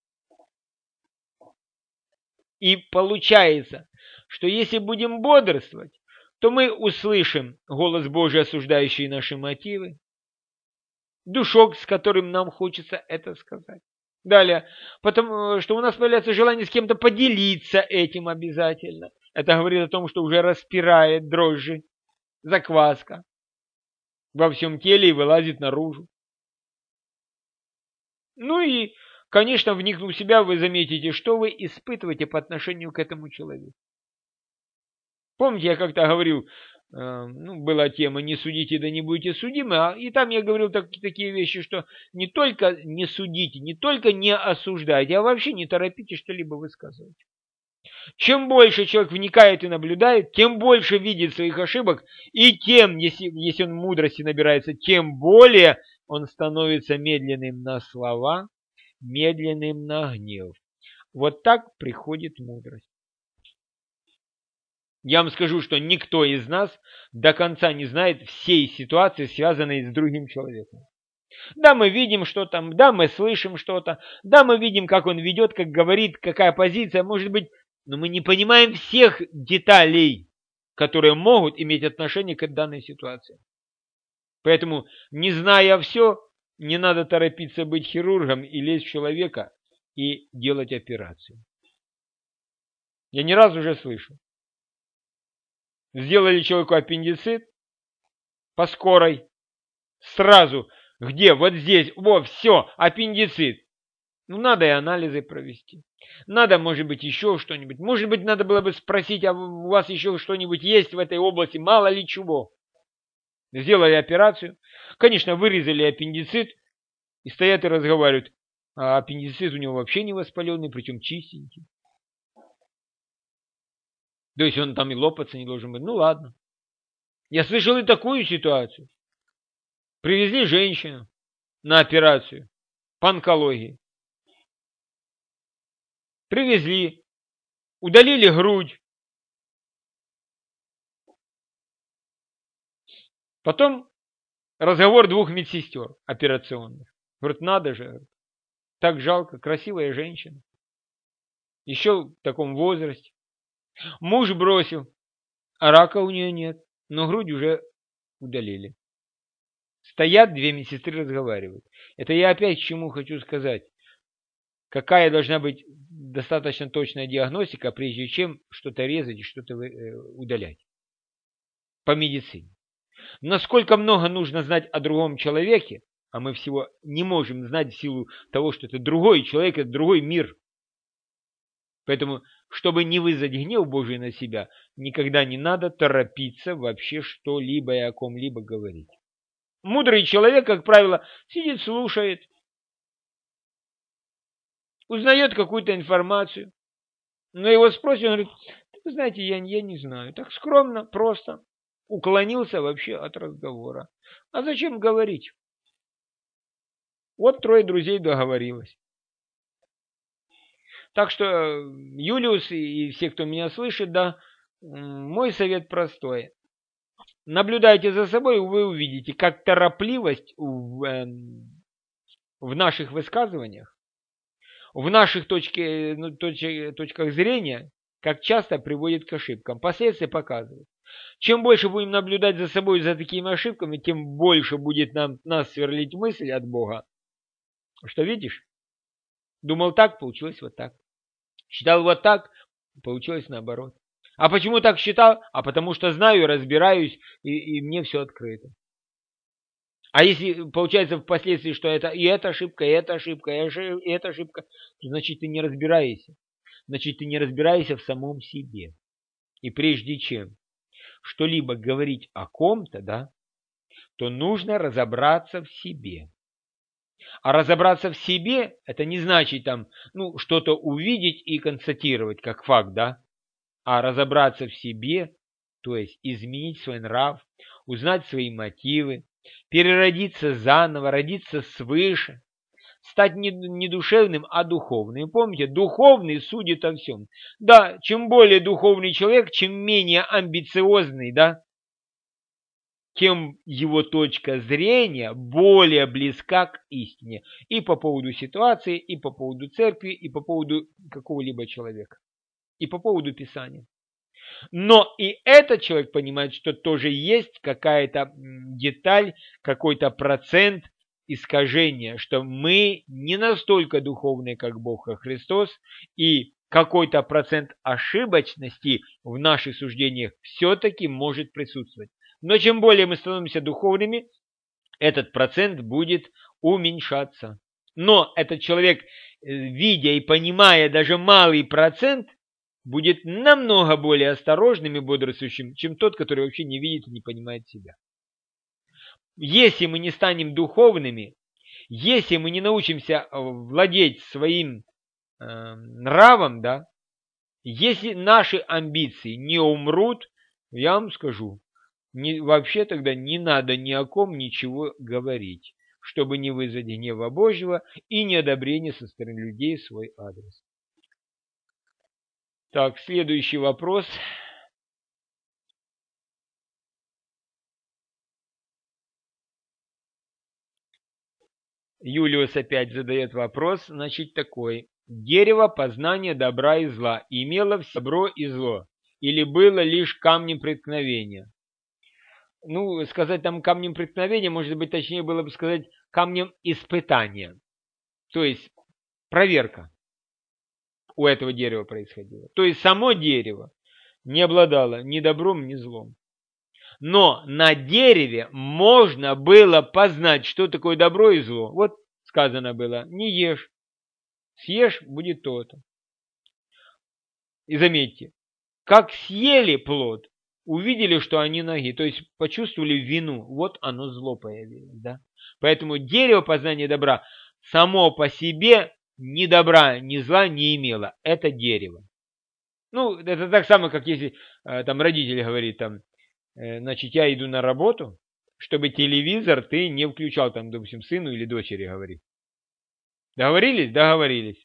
И получается, что если будем бодрствовать, то мы услышим голос Божий, осуждающий наши мотивы, душок, с которым нам хочется это сказать. Далее, потому что у нас появляется желание с кем-то поделиться этим обязательно. Это говорит о том, что уже распирает дрожжи, закваска во всем теле и вылазит наружу. Ну и, конечно, вникнув в себя, вы заметите, что вы испытываете по отношению к этому человеку. Помните, я как-то говорил, была тема «не судите, да не будете судимы», и там я говорил такие вещи, что не только не судите, не только не осуждайте, а вообще не торопитесь что-либо высказывать. Чем больше человек вникает и наблюдает, тем больше видит своих ошибок, и тем, если он мудрости набирается, тем более он становится медленным на слова, медленным на гнев. Вот так приходит мудрость. Я вам скажу, что никто из нас до конца не знает всей ситуации, связанной с другим человеком. Да, мы видим, что там, да, мы слышим что-то, да, мы видим, как он ведет, как говорит, какая позиция, может быть, но мы не понимаем всех деталей, которые могут иметь отношение к данной ситуации. Поэтому, не зная все, не надо торопиться быть хирургом и лезть в человека и делать операцию. Я не раз уже слышал. Сделали человеку аппендицит по скорой. Сразу. Где? Вот здесь. Во, все, аппендицит. Ну, надо и анализы провести. Надо, может быть, еще что-нибудь. Может быть, надо было бы спросить, а у вас еще что-нибудь есть в этой области? Мало ли чего. Сделали операцию. Конечно, вырезали аппендицит. И стоят и разговаривают. А аппендицит у него вообще не воспаленный, причем чистенький. То есть он там и лопаться не должен быть. Ну ладно. Я слышал и такую ситуацию. Привезли женщину на операцию по онкологии. Привезли, удалили грудь. Потом разговор двух медсестер операционных. Говорят, надо же, так жалко, красивая женщина. Еще в таком возрасте. Муж бросил, а рака у нее нет, но грудь уже удалили. Стоят две медсестры, разговаривают. Это я опять к чему хочу сказать. Какая должна быть достаточно точная диагностика, прежде чем что-то резать и что-то удалять по медицине. Насколько много нужно знать о другом человеке, а мы всего не можем знать в силу того, что это другой человек, это другой мир. Поэтому, чтобы не вызвать гнев Божий на себя, никогда не надо торопиться вообще что-либо и о ком-либо говорить. Мудрый человек, как правило, сидит, слушает, узнает какую-то информацию, но его спросят, он говорит: вы знаете, я не знаю. Так скромно, просто уклонился вообще от разговора. А зачем говорить? Вот 3 друзей договорилось. Так что, Юлиус и все, кто меня слышит, да, мой совет простой. Наблюдайте за собой, и вы увидите, как торопливость в наших высказываниях, в наших точках зрения, как часто приводит к ошибкам. Последствия показывают. Чем больше будем наблюдать за собой, за такими ошибками, тем больше будет нас сверлить мысль от Бога. Что видишь? Думал так, получилось вот так. Считал вот так, получилось наоборот. А почему так считал? А потому что знаю, разбираюсь, и мне все открыто. А если получается впоследствии, что это и эта ошибка, и эта ошибка, и эта ошибка, значит, ты не разбираешься. Значит, ты не разбираешься в самом себе. И прежде чем что-либо говорить о ком-то, да, то нужно разобраться в себе. А разобраться в себе, это не значит там, что-то увидеть и констатировать как факт, да, а разобраться в себе, то есть изменить свой нрав, узнать свои мотивы, переродиться заново, родиться свыше, стать не душевным, а духовным. Помните, духовный судит о всем. Да, чем более духовный человек, чем менее амбициозный, да, тем его точка зрения более близка к истине. И по поводу ситуации, и по поводу церкви, и по поводу какого-либо человека, и по поводу Писания. Но и этот человек понимает, что тоже есть какая-то деталь, какой-то процент искажения, что мы не настолько духовные, как Бог и Христос, и какой-то процент ошибочности в наших суждениях все-таки может присутствовать. Но чем более мы становимся духовными, этот процент будет уменьшаться. Но этот человек, видя и понимая даже малый процент, будет намного более осторожным и бодрствующим, чем тот, который вообще не видит и не понимает себя. Если мы не станем духовными, если мы не научимся владеть своим нравом, да, если наши амбиции не умрут, я вам скажу, вообще тогда не надо ни о ком ничего говорить, чтобы не вызвать гнева Божьего и неодобрения со стороны людей в свой адрес. Так, следующий вопрос. Юлиус опять задает вопрос, значит, такой. Дерево познания добра и зла имело все добро и зло, или было лишь камнем преткновения? Сказать там камнем преткновения, может быть, точнее было бы сказать камнем испытания. То есть проверка у этого дерева происходила. То есть само дерево не обладало ни добром, ни злом. Но на дереве можно было познать, что такое добро и зло. Вот сказано было, не ешь, съешь, будет то-то. И заметьте, как съели плод, увидели, что они ноги, то есть почувствовали вину, вот оно зло появилось. Да? Поэтому дерево познания добра само по себе ни добра, ни зла не имело. Это дерево. Это так само, как если там родитель говорит, значит, я иду на работу, чтобы телевизор ты не включал, там, допустим, сыну или дочери, говорит. Договорились? Договорились.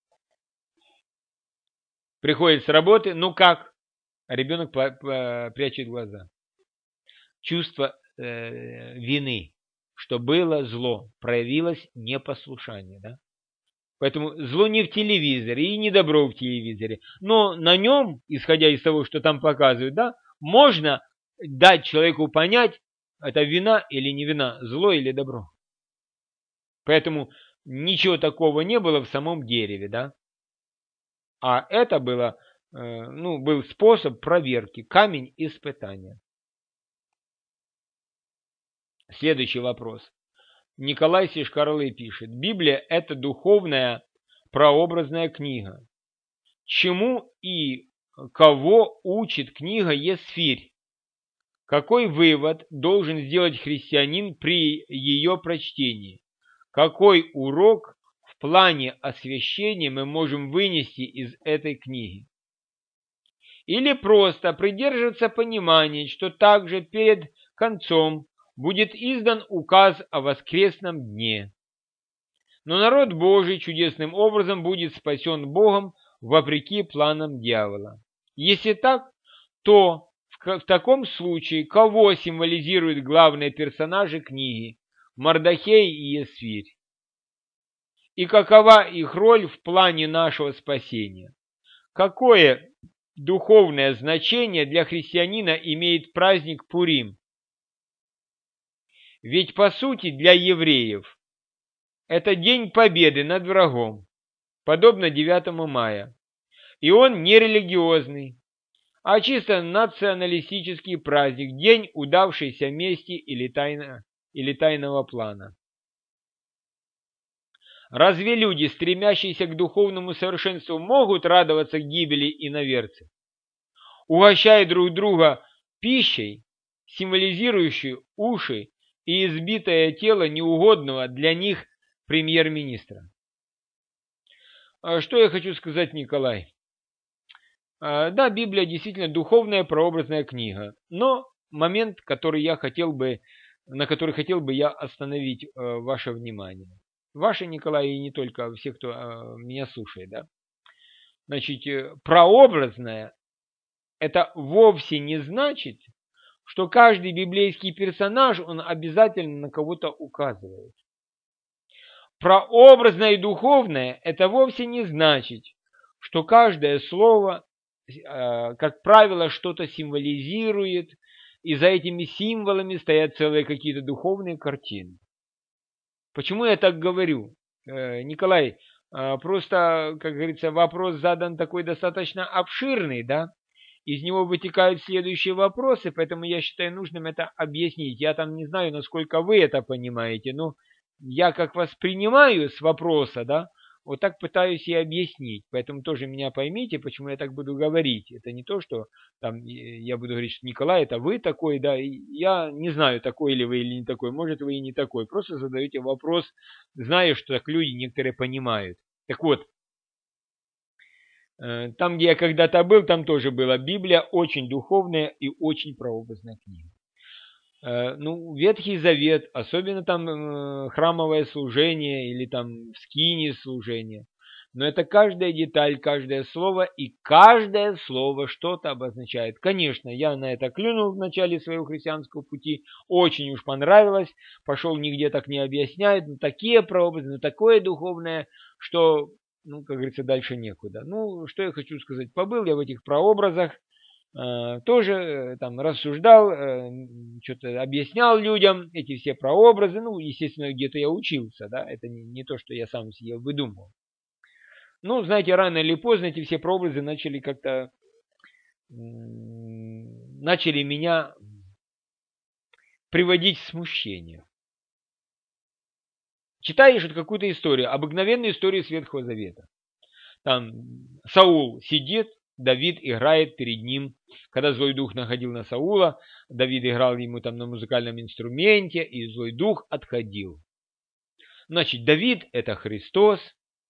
Приходит с работы, как? А ребенок прячет глаза. Чувство вины, что было зло, проявилось непослушание, да? Поэтому зло не в телевизоре и не добро в телевизоре. Но на нем, исходя из того, что там показывают, да, можно дать человеку понять, это вина или не вина, зло или добро. Поэтому ничего такого не было в самом дереве, да. А это было, был способ проверки, камень испытания. Следующий вопрос. Николай Сишкарлы пишет. Библия – это духовная прообразная книга. Чему и кого учит книга Есфирь? Какой вывод должен сделать христианин при ее прочтении? Какой урок в плане освящения мы можем вынести из этой книги? Или просто придерживаться понимания, что также перед концом будет издан указ о воскресном дне. Но народ Божий чудесным образом будет спасен Богом вопреки планам дьявола. Если так, то в таком случае кого символизируют главные персонажи книги Мардохей и Есфирь? И какова их роль в плане нашего спасения? Какое духовное значение для христианина имеет праздник Пурим? Ведь по сути для евреев это день победы над врагом, подобно 9 мая. И он не религиозный, а чисто националистический праздник, день удавшейся мести или тайного плана. Разве люди, стремящиеся к духовному совершенству, могут радоваться гибели иноверцев, угощая друг друга пищей, символизирующей уши и избитое тело неугодного для них премьер-министра? Что я хочу сказать, Николай? Да, Библия действительно духовная прообразная книга, но момент, на который хотел бы я остановить ваше внимание. Ваше, Николай, и не только все, кто меня слушает, да. Значит, прообразная это вовсе не значит, что каждый библейский персонаж, он обязательно на кого-то указывает. Прообразное и духовное это вовсе не значит, что каждое слово как правило, что-то символизирует, и за этими символами стоят целые какие-то духовные картины. Почему я так говорю? Николай, просто, как говорится, вопрос задан такой достаточно обширный, да? Из него вытекают следующие вопросы, поэтому я считаю нужным это объяснить. Я там не знаю, насколько вы это понимаете, но я как воспринимаю с вопроса, да, вот так пытаюсь и объяснить. Поэтому тоже меня поймите, почему я так буду говорить. Это не то, что там я буду говорить, что Николай, это вы такой, да, и я не знаю, такой ли вы или не такой. Может, вы и не такой. Просто задаете вопрос, зная, что так люди некоторые понимают. Так вот, там, где я когда-то был, там тоже была Библия, очень духовная и очень прообразная книга. Ветхий Завет, особенно там храмовое служение или там в скинии служение. Но это каждая деталь, каждое слово, и каждое слово что-то обозначает. Конечно, я на это клюнул в начале своего христианского пути, очень уж понравилось, пошел нигде так не объясняет, но такие прообразы, но такое духовное, что, как говорится, дальше некуда. Что я хочу сказать, побыл я в этих прообразах, тоже там рассуждал, что-то объяснял людям эти все прообразы, естественно, где-то я учился, да, это не то, что я сам себе выдумывал. Знаете, рано или поздно эти все прообразы начали меня приводить в смущение. Читаешь вот какую-то историю, обыкновенную историю с Ветхого Завета. Там Саул сидит, Давид играет перед ним. Когда злой дух находил на Саула, Давид играл ему там на музыкальном инструменте, и злой дух отходил. Значит, Давид – это Христос,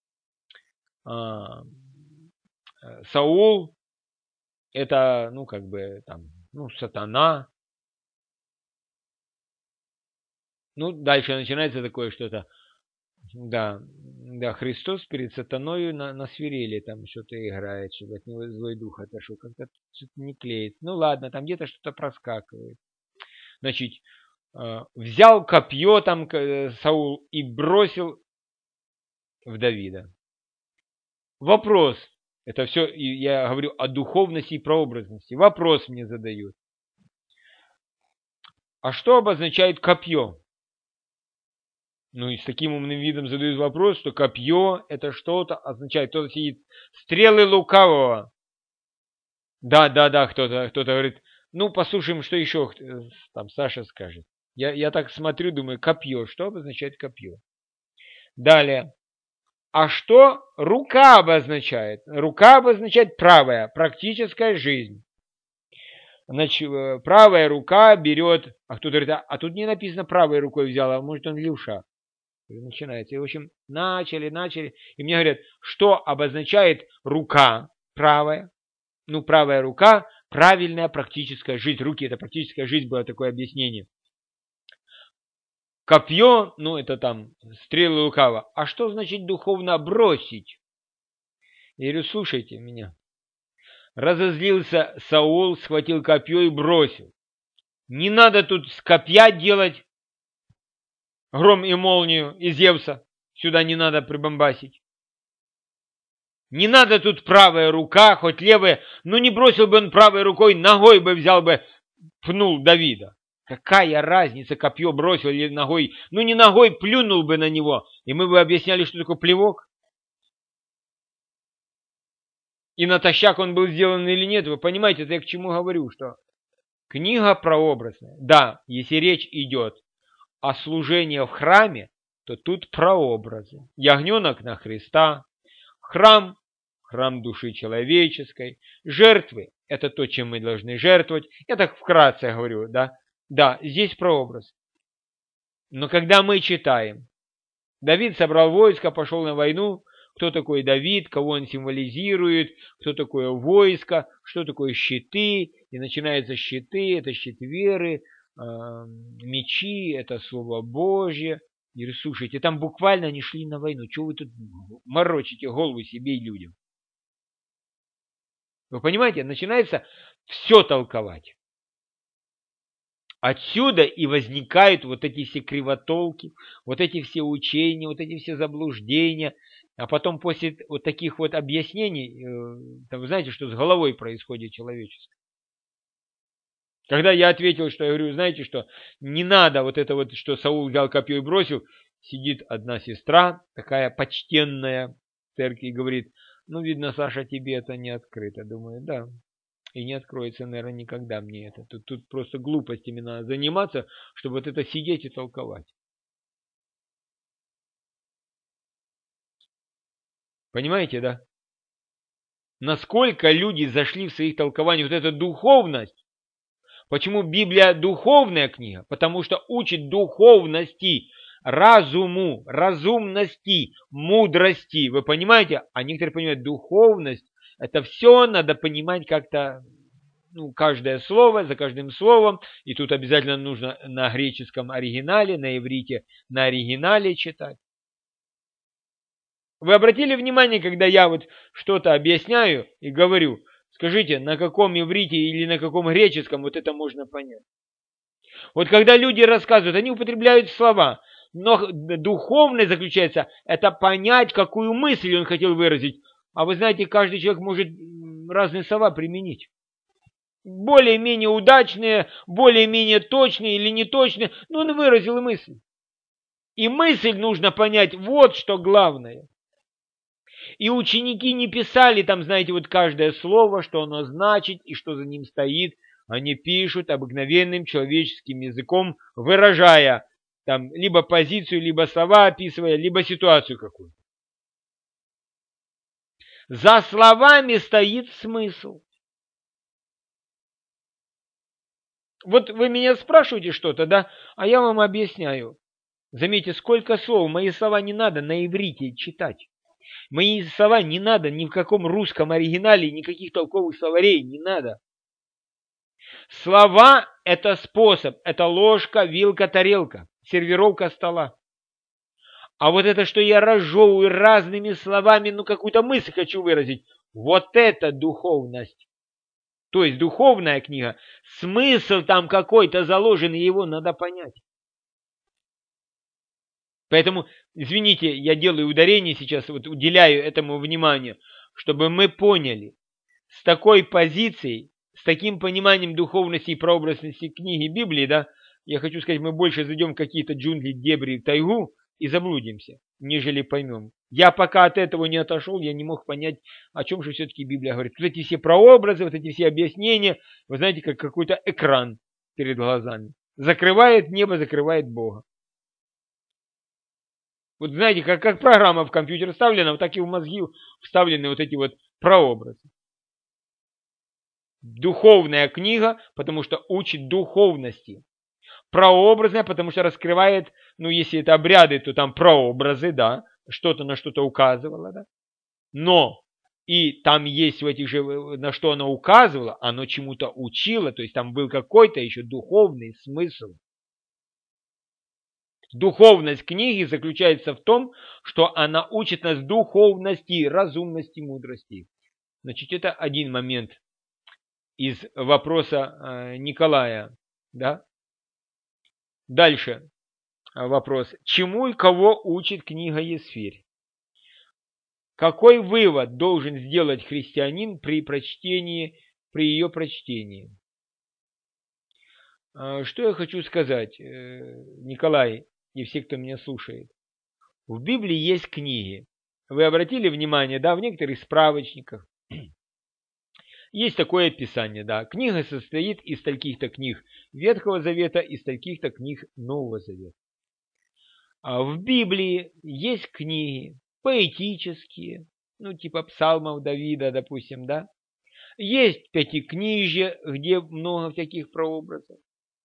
Саул – это, сатана. Дальше начинается такое что-то. Да, Христос перед сатаною на свирели там что-то играет, чтобы от него злой дух отошел. Как-то что-то не клеит. Ладно, там где-то что-то проскакивает. Значит, взял копье там Саул и бросил в Давида. Вопрос. Это все, я говорю о духовности и прообразности. Вопрос мне задают. А что обозначает копье? Ну и с таким умным видом задают вопрос, что копье это что-то означает, кто-то сидит, стрелы лукавого. Да, кто-то говорит, ну послушаем, что еще там Саша скажет. Я так смотрю, думаю, копье, что обозначает копье? Далее. А что рука обозначает? Рука обозначает правая, практическая жизнь. Значит, правая рука берет, а кто-то говорит, а тут не написано правой рукой взял, а может он левша. И начинается. И, в общем, начали. И мне говорят, что обозначает рука правая? Ну, правая рука, правильная практическая жизнь. Руки это практическая жизнь, было такое объяснение. Копье, ну это там стрелы лукава. А что значит духовно бросить? Я говорю, слушайте меня. Разозлился Саул, схватил копье и бросил. Не надо тут с копья делать гром и молнию из Зевса. Сюда не надо прибамбасить. Не надо тут правая рука, хоть левая. Ну не бросил бы он правой рукой, ногой бы взял бы, пнул Давида. Какая разница, копье бросил или ногой? Ну не ногой, плюнул бы на него. И мы бы объясняли, что такое плевок. И натощак он был сделан или нет. Вы понимаете, это я к чему говорю, что книга прообразная. Да, если речь идет о служении в храме, то тут прообразы. Ягненок на Христа, храм души человеческой, жертвы – это то, чем мы должны жертвовать. Я так вкратце говорю, да? Да, здесь прообраз. Но когда мы читаем, Давид собрал войско, пошел на войну, кто такой Давид, кого он символизирует, кто такое войско, что такое щиты, и начинаются щиты, это щит веры, мечи, это Слово Божье. И слушайте, там буквально они шли на войну. Чего вы тут морочите голову себе и людям? Вы понимаете, начинается все толковать. Отсюда и возникают вот эти все кривотолки, вот эти все учения, вот эти все заблуждения. А потом после вот таких вот объяснений, вы знаете, что с головой происходит человеческое. Когда я ответил, что я говорю, знаете что, не надо вот это вот, что Саул взял копье и бросил, сидит одна сестра, такая почтенная в церкви, и говорит, ну, видно, Саша, тебе это не открыто. Думаю, да. И не откроется, наверное, никогда мне это. Тут просто глупостями надо заниматься, чтобы вот это сидеть и толковать. Понимаете, да? Насколько люди зашли в своих толкованиях, вот эта духовность. Почему Библия духовная книга? Потому что учит духовности, разуму, разумности, мудрости. Вы понимаете? А некоторые понимают, духовность, это все надо понимать как-то, ну, каждое слово, за каждым словом. И тут обязательно нужно на греческом оригинале, на иврите, на оригинале читать. Вы обратили внимание, когда я вот что-то объясняю и говорю, скажите, на каком иврите или на каком греческом вот это можно понять? Вот когда люди рассказывают, они употребляют слова, но духовное заключается, это понять, какую мысль он хотел выразить. А вы знаете, каждый человек может разные слова применить. Более-менее удачные, более-менее точные или неточные, но он выразил мысль. И мысль нужно понять, вот что главное. И ученики не писали там, знаете, вот каждое слово, что оно значит и что за ним стоит. Они пишут обыкновенным человеческим языком, выражая там либо позицию, либо слова описывая, либо ситуацию какую-то. За словами стоит смысл. Вот вы меня спрашиваете что-то, да, а я вам объясняю. Заметьте, сколько слов, мои слова не надо на иврите читать. Мои слова не надо ни в каком русском оригинале, никаких толковых словарей не надо. Слова – это способ, это ложка, вилка, тарелка, сервировка стола. А вот это, что я разжевываю разными словами, ну какую-то мысль хочу выразить, вот это духовность. То есть духовная книга, смысл там какой-то заложен, и его надо понять. Поэтому, извините, я делаю ударение сейчас, вот уделяю этому внимание, чтобы мы поняли, с такой позицией, с таким пониманием духовности и прообразности книги Библии, да, я хочу сказать, мы больше зайдем в какие-то джунгли, дебри, тайгу, и заблудимся, нежели поймем. Я пока от этого не отошел, я не мог понять, о чем же все-таки Библия говорит. Вот эти все прообразы, вот эти все объяснения, вы знаете, как какой-то экран перед глазами. Закрывает небо, закрывает Бога. Вот знаете, как программа в компьютер вставлена, вот так и в мозги вставлены вот эти вот прообразы. Духовная книга, потому что учит духовности. Прообразная, потому что раскрывает, ну, если это обряды, то там прообразы, да, что-то на что-то указывало, да. Но и там есть в этих же, на что оно указывало, оно чему-то учило, то есть там был какой-то еще духовный смысл. Духовность книги заключается в том, что она учит нас духовности, разумности, мудрости. Значит, это один момент из вопроса Николая. Да? Дальше вопрос. Чему и кого учит книга Есфирь? Какой вывод должен сделать христианин при ее прочтении? Что я хочу сказать, Николай, и все, кто меня слушает. В Библии есть книги. Вы обратили внимание, да, в некоторых справочниках есть такое описание, да. Книга состоит из таких-то книг Ветхого Завета, из таких-то книг Нового Завета. А в Библии есть книги поэтические, ну, типа псалмов Давида, допустим, да. Есть пятикнижье, где много всяких прообразов.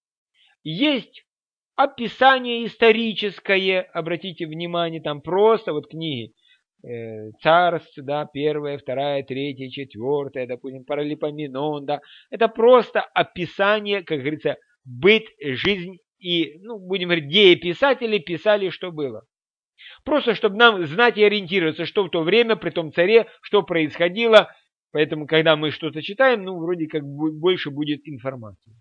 Есть описание историческое, обратите внимание, там просто вот книги Царств, да, 1, 2, 3, 4, допустим, Паралипоменон, да, это просто описание, как говорится, быт, жизнь и, ну, будем говорить, дееписатели писали, что было. Просто, чтобы нам знать и ориентироваться, что в то время при том царе, что происходило, поэтому, когда мы что-то читаем, ну, вроде как больше будет информации.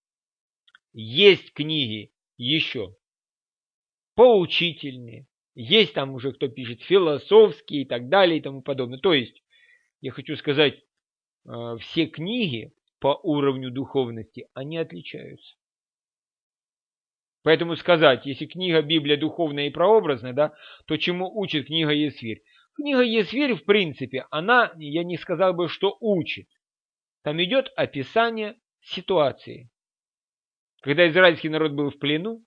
Есть книги еще поучительные, есть там уже кто пишет философские и так далее и тому подобное. То есть, я хочу сказать, все книги по уровню духовности, они отличаются. Поэтому сказать, если книга Библия духовная и прообразная, да, то чему учит книга Есфирь? Книга Есфирь, в принципе, она, я не сказал бы, что учит. Там идет описание ситуации. Когда израильский народ был в плену,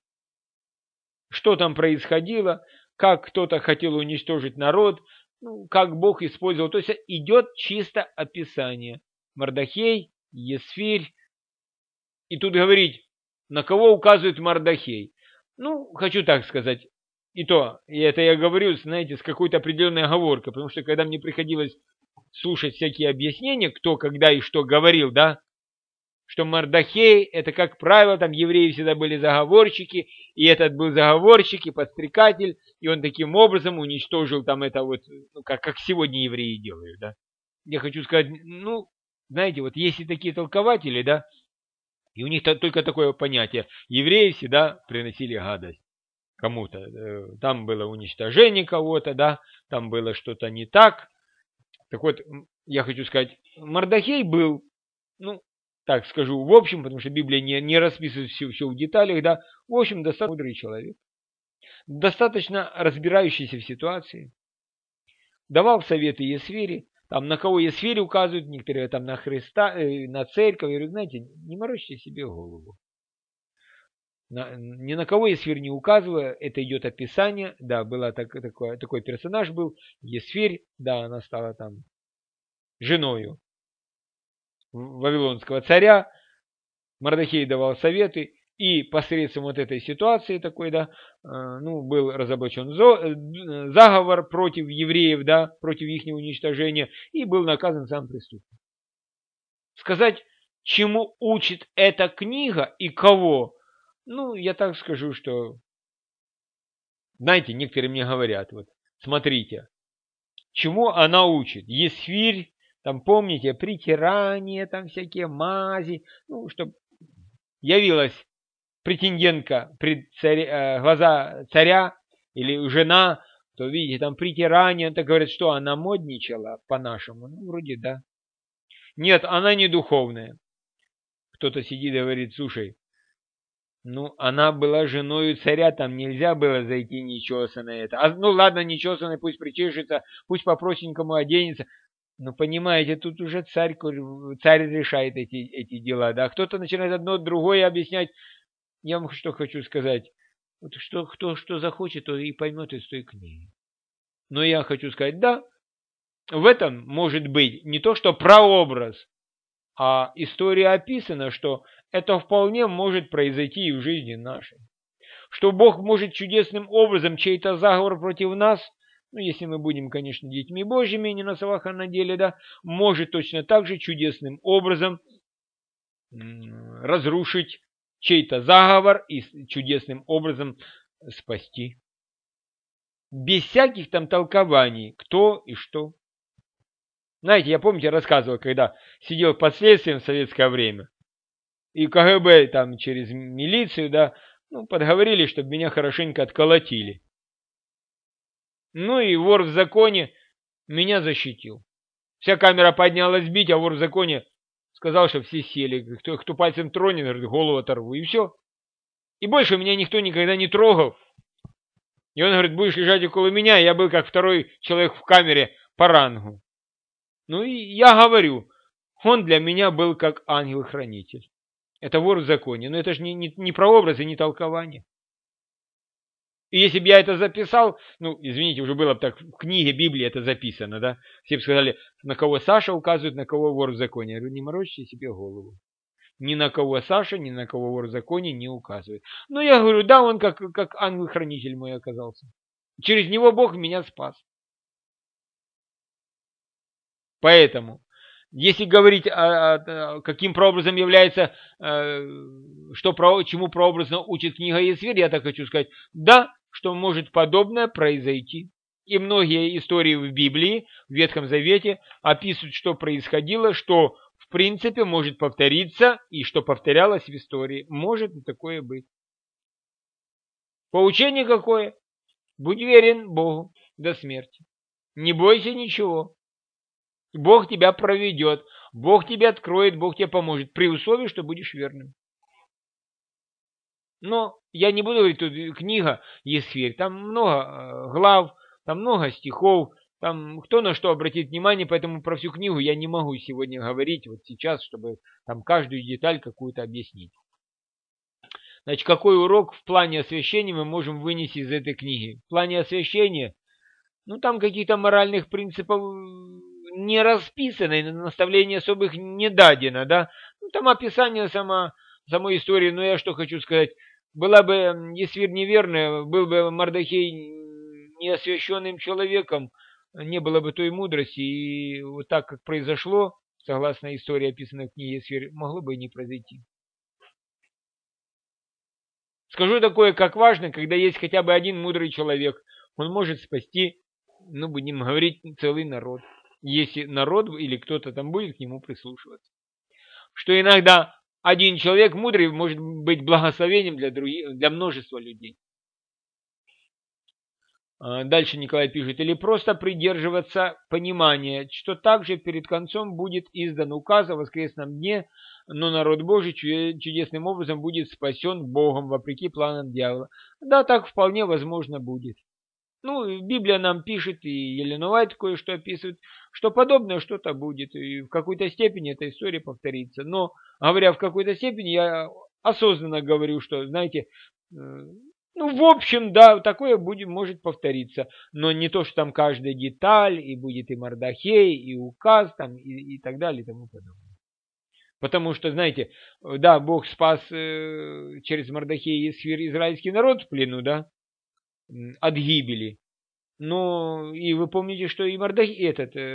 что там происходило, как кто-то хотел уничтожить народ, ну, как Бог использовал. То есть идет чисто описание. Мардахей, Есфирь. И тут говорить, на кого указывает Мардахей. Ну, хочу так сказать. И это я говорю, знаете, с какой-то определенной оговоркой. Потому что когда мне приходилось слушать всякие объяснения, кто, когда и что говорил, да, что Мардахей, это, как правило, там евреи всегда были заговорщики, и этот был заговорщик и подстрекатель, и он таким образом уничтожил там это вот, ну, как сегодня евреи делают, да. Я хочу сказать, ну, знаете, вот есть и такие толкователи, да, и у них только такое понятие. Евреи всегда приносили гадость кому-то. Там было уничтожение кого-то, да, там было что-то не так. Так вот, я хочу сказать, Мардахей был, ну, так скажу, в общем, потому что Библия не расписывает все в деталях, да, в общем, достаточно мудрый человек, достаточно разбирающийся в ситуации, давал советы Есфире, там на кого Есфирь указывают, некоторые там на Христа, на церковь, я говорю, знаете, не морочьте себе голову. Ни на кого Есфирь не указывая, это идет описание, да, была такой персонаж был, Есфирь, да, она стала там женою вавилонского царя, Мардахей давал советы, и посредством вот этой ситуации такой, да, ну, был разоблачен заговор против евреев, да, против их уничтожения, и был наказан сам преступник. Сказать, чему учит эта книга и кого, ну, я так скажу, что, знаете, некоторые мне говорят, вот, смотрите, чему она учит? Есфирь, там, помните, притирание, там всякие мази, ну, чтобы явилась претендентка пред глаза царя или жена, то, видите, там притирание, так говорят, что она модничала по-нашему. Ну, вроде да. Нет, она не духовная. Кто-то сидит и говорит, слушай, Ну, она была женою царя, там нельзя было зайти нечесанной это. Ну, ладно, нечесанной, пусть причешется, пусть по-простенькому оденется. Ну, понимаете, тут уже царь решает эти дела, да. Кто-то начинает одно, другое объяснять. Я вам что хочу сказать. Вот что, кто что захочет, то и поймет из той книги. Но я хочу сказать, да, в этом может быть не то, что прообраз, а история описана, что это вполне может произойти и в жизни нашей. Что Бог может чудесным образом чей-то заговор против нас, ну, если мы будем, конечно, детьми Божьими, не на словах, а на деле, да, может точно так же чудесным образом разрушить чей-то заговор и чудесным образом спасти. Без всяких там толкований, кто и что. Знаете, я, помните, рассказывал, когда сидел под следствием в советское время, и КГБ там через милицию, да, ну, подговорили, чтобы меня хорошенько отколотили. Ну и вор в законе меня защитил. Вся камера поднялась бить, а вор в законе сказал, что все сели. Кто пальцем тронет, говорит, голову оторву. И все. И больше меня никто никогда не трогал. И он говорит, будешь лежать около меня, я был как второй человек в камере по рангу. Ну и я говорю, он для меня был как ангел-хранитель. Это вор в законе. Но это же не прообраз и не толкование. И если бы я это записал, ну, извините, уже было бы так, в книге Библии это записано, да? Все бы сказали, на кого Саша указывает, на кого вор в законе. Я говорю, не морочьте себе голову. Ни на кого Саша, ни на кого вор в законе не указывает. Но я говорю, да, он как ангел-хранитель мой оказался. Через него Бог меня спас. Поэтому, если говорить, каким прообразом является, чему прообразно учит книга Есфирь, я так хочу сказать, да, что может подобное произойти. И многие истории в Библии, в Ветхом Завете, описывают, что происходило, что в принципе может повториться, и что повторялось в истории. Может и такое быть. Поучение какое? Будь верен Богу до смерти. Не бойся ничего. Бог тебя проведет, Бог тебе откроет, Бог тебе поможет, при условии, что будешь верным. Но я не буду говорить, тут книга Есфирь, там много глав, там много стихов, там кто на что обратит внимание, поэтому про всю книгу я не могу сегодня говорить, вот сейчас, чтобы там каждую деталь какую-то объяснить. Значит, какой урок в плане освящения мы можем вынести из этой книги? В плане освящения, ну там каких-то моральных принципов не расписано, и наставления особых не дадено, да. Ну, там описание самой истории, но я что хочу сказать. Была бы Есфирь неверная, был бы Мардахей неосвященным человеком, не было бы той мудрости, и вот так, как произошло, согласно истории, описанной в книге Есфирь, могло бы и не произойти. Скажу такое, как важно, когда есть хотя бы один мудрый человек, он может спасти, ну, будем говорить, целый народ, если народ или кто-то там будет к нему прислушиваться. Что иногда один человек мудрый может быть благословением для множества людей. Дальше Николай пишет, или просто придерживаться понимания, что также перед концом будет издан указ о воскресном дне, но народ Божий чудесным образом будет спасен Богом, вопреки планам дьявола. Да, так вполне возможно будет. Ну, Библия нам пишет, и Елена Уайт кое-что описывает, что подобное что-то будет, и в какой-то степени эта история повторится. Но, говоря в какой-то степени, я осознанно говорю, что, знаете, ну, в общем, да, такое может повториться, но не то, что там каждая деталь, и будет и Мардахей, и указ, там, и так далее, и тому подобное. Потому что, знаете, да, Бог спас через Мардахея и Есфирь израильский народ в плену, да, от гибели. Но и вы помните, что и Мардахей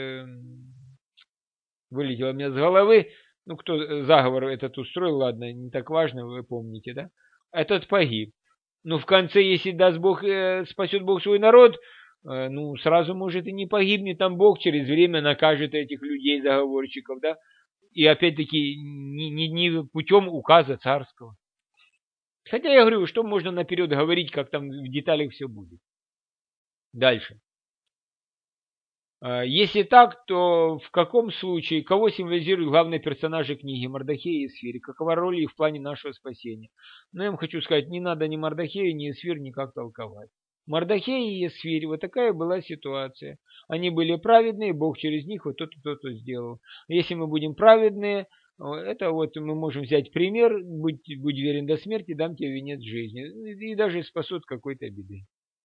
вылетел у меня с головы, ну, кто заговор этот устроил, ладно, не так важно, вы помните, да? Этот погиб. Ну, в конце, если даст Бог, спасет Бог свой народ, ну, сразу, может, и не погибнет, там Бог через время накажет этих людей, заговорщиков, да? И опять-таки не путем указа царского. Хотя я говорю, что можно наперед говорить, как там в деталях все будет. Дальше. Если так, то в каком случае, кого символизируют главные персонажи книги Мардохей и Эсфирь? Какова роль их в плане нашего спасения? Но я вам хочу сказать, не надо ни Мардохея, ни Эсфирь никак толковать. Мардохей и Эсфирь, вот такая была ситуация. Они были праведные, Бог через них вот то-то, то-то сделал. Если мы будем праведные, это вот мы можем взять пример, будь верен до смерти, дам тебе венец жизни. И даже спасут какой-то беды.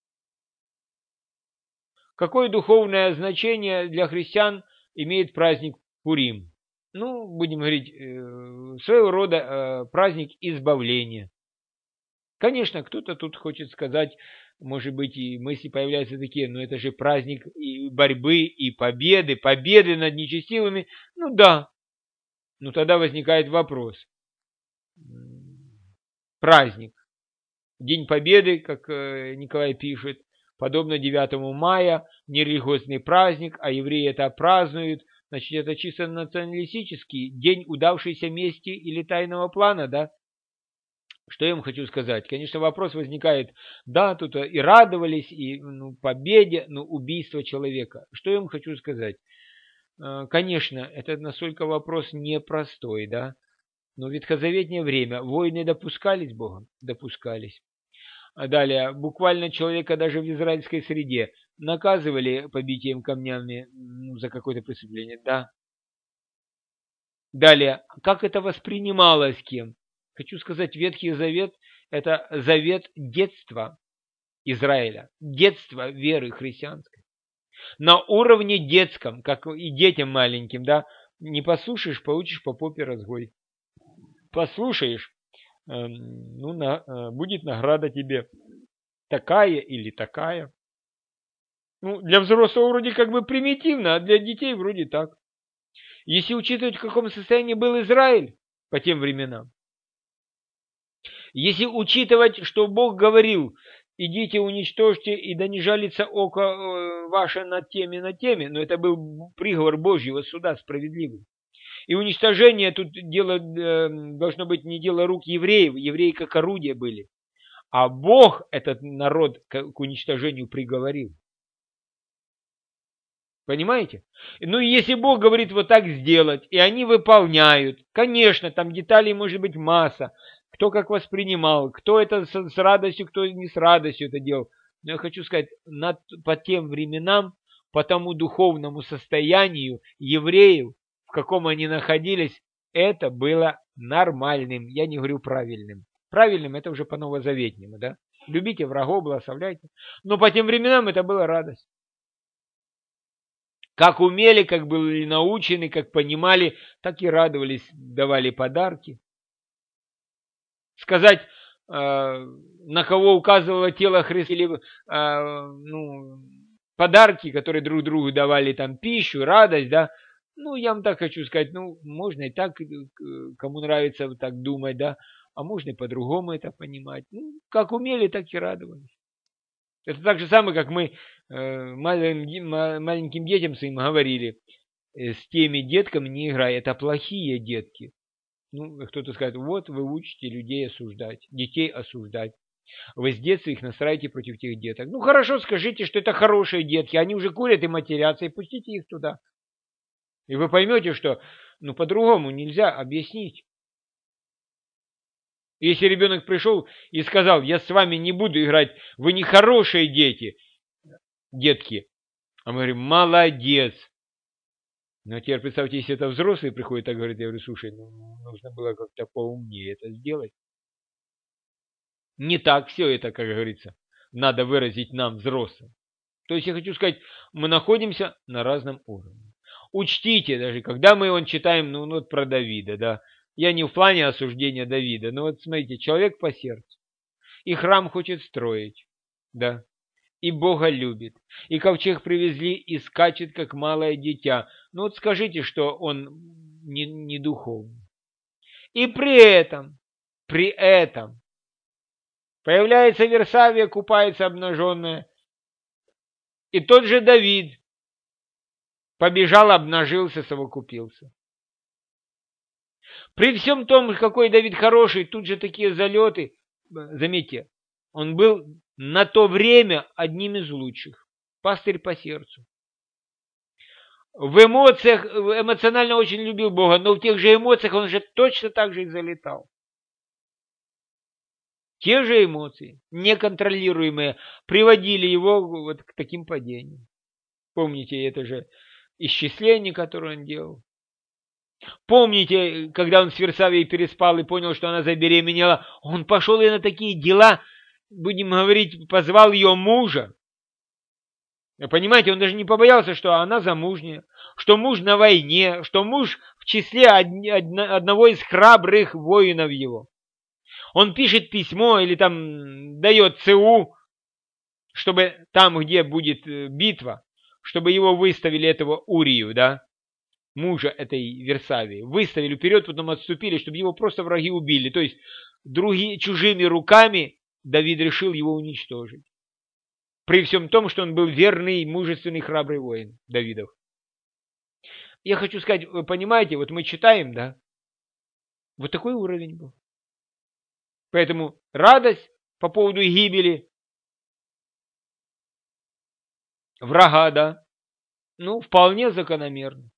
Какое духовное значение для христиан имеет праздник Пурим? Ну, будем говорить, своего рода праздник избавления. Конечно, кто-то тут хочет сказать, может быть, и мысли появляются такие, но это же праздник и борьбы, и победы, победы над нечестивыми. Ну да, но тогда возникает вопрос. Праздник. День Победы, как Николай пишет, подобно 9 мая, нерелигиозный праздник, а евреи это празднуют. Значит, это чисто националистический день удавшейся мести или тайного плана, да? Что я вам хочу сказать? Конечно, вопрос возникает, да, тут и радовались, и победе, но убийство человека. Что я вам хочу сказать? Конечно, это настолько вопрос непростой, да? Но в ветхозаветнее время войны допускались Богом? Допускались. А далее, буквально человека даже в израильской среде наказывали побитием камнями за какое-то преступление? Да. Далее, как это воспринималось кем? Хочу сказать, Ветхий Завет – это завет детства Израиля, детства веры христианской. На уровне детском, как и детям маленьким, да, не послушаешь, получишь по попе разгой. Послушаешь, будет награда тебе такая или такая. Ну, для взрослого вроде как бы примитивно, а для детей вроде так. Если учитывать, в каком состоянии был Израиль по тем временам, если учитывать, что Бог говорил, идите уничтожьте, и да не жалится око ваше над теми, но это был приговор Божьего суда справедливый. И уничтожение тут дело должно быть не дело рук евреев, евреи как орудия были, а Бог этот народ к уничтожению приговорил. Понимаете? Ну, если Бог говорит вот так сделать, и они выполняют, конечно, там деталей может быть масса, кто как воспринимал, кто это с радостью, кто не с радостью это делал. Но я хочу сказать, по тем временам, по тому духовному состоянию евреев, в каком они находились, это было нормальным, я не говорю правильным. Правильным это уже по новозаветнему, да? Любите врагов, благословляйте. Но по тем временам это была радость. Как умели, как были научены, как понимали, так и радовались, давали подарки. Сказать, на кого указывало тело Христа, или подарки, которые друг другу давали там пищу, радость, да. Ну, я вам так хочу сказать, можно и так, кому нравится так думать, да, а можно и по-другому это понимать. Ну, как умели, так и радовались. Это так же самое, как мы маленьким детям своим говорили, с теми детками не играй, это плохие детки. Ну, кто-то скажет, вот вы учите людей осуждать, детей осуждать. Вы с детства их настраиваете против тех деток. Ну, хорошо, скажите, что это хорошие детки, они уже курят и матерятся, и пустите их туда. И вы поймете, что, по-другому нельзя объяснить. Если ребенок пришел и сказал, я с вами не буду играть, вы не хорошие детки. А мы говорим, молодец. Но теперь представьте, если это взрослый приходит и говорит, я говорю, слушай, нужно было как-то поумнее это сделать. Не так все это, как говорится, надо выразить нам, взрослым. То есть я хочу сказать, мы находимся на разном уровне. Учтите даже, когда мы читаем, вот про Давида, да, я не в плане осуждения Давида, но вот смотрите, человек по сердцу, и храм хочет строить, да, и Бога любит, и ковчег привезли, и скачет, как малое дитя. Ну вот скажите, что он не духовный. И при этом, появляется Версавия, купается обнаженная, и тот же Давид побежал, обнажился, совокупился. При всем том, какой Давид хороший, тут же такие залеты, заметьте, он был на то время одним из лучших, пастырь по сердцу. в эмоциях, эмоционально очень любил Бога, но в тех же эмоциях он же точно так же и залетал. Те же эмоции, неконтролируемые, приводили его вот к таким падениям. Помните, это же исчисление, которое он делал. Помните, когда он с Версавией переспал и понял, что она забеременела, он пошел и на такие дела, будем говорить, позвал ее мужа. Понимаете, он даже не побоялся, что она замужняя, что муж на войне, что муж в числе одного из храбрых воинов его. Он пишет письмо или там дает ЦУ, чтобы там, где будет битва, чтобы его выставили, этого Урию, да, мужа этой Версавии, выставили вперед, потом отступили, чтобы его просто враги убили. То есть чужими руками Давид решил его уничтожить. При всем том, что он был верный, мужественный, храбрый воин Давидов. Я хочу сказать, вы понимаете, вот мы читаем, да, вот такой уровень был. Поэтому радость по поводу гибели врага, да, ну, вполне закономерно.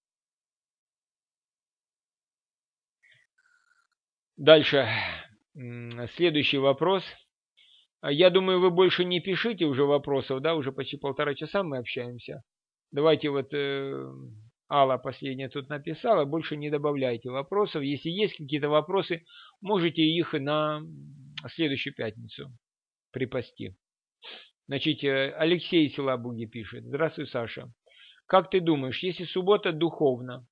Дальше. Следующий вопрос. Я думаю, вы больше не пишите уже вопросов, да, уже почти 1,5 часа мы общаемся. Давайте вот Алла последняя тут написала, больше не добавляйте вопросов. Если есть какие-то вопросы, можете их на следующую пятницу припасти. Значит, Алексей Силабуги пишет. Здравствуй, Саша. Как ты думаешь, если суббота духовна,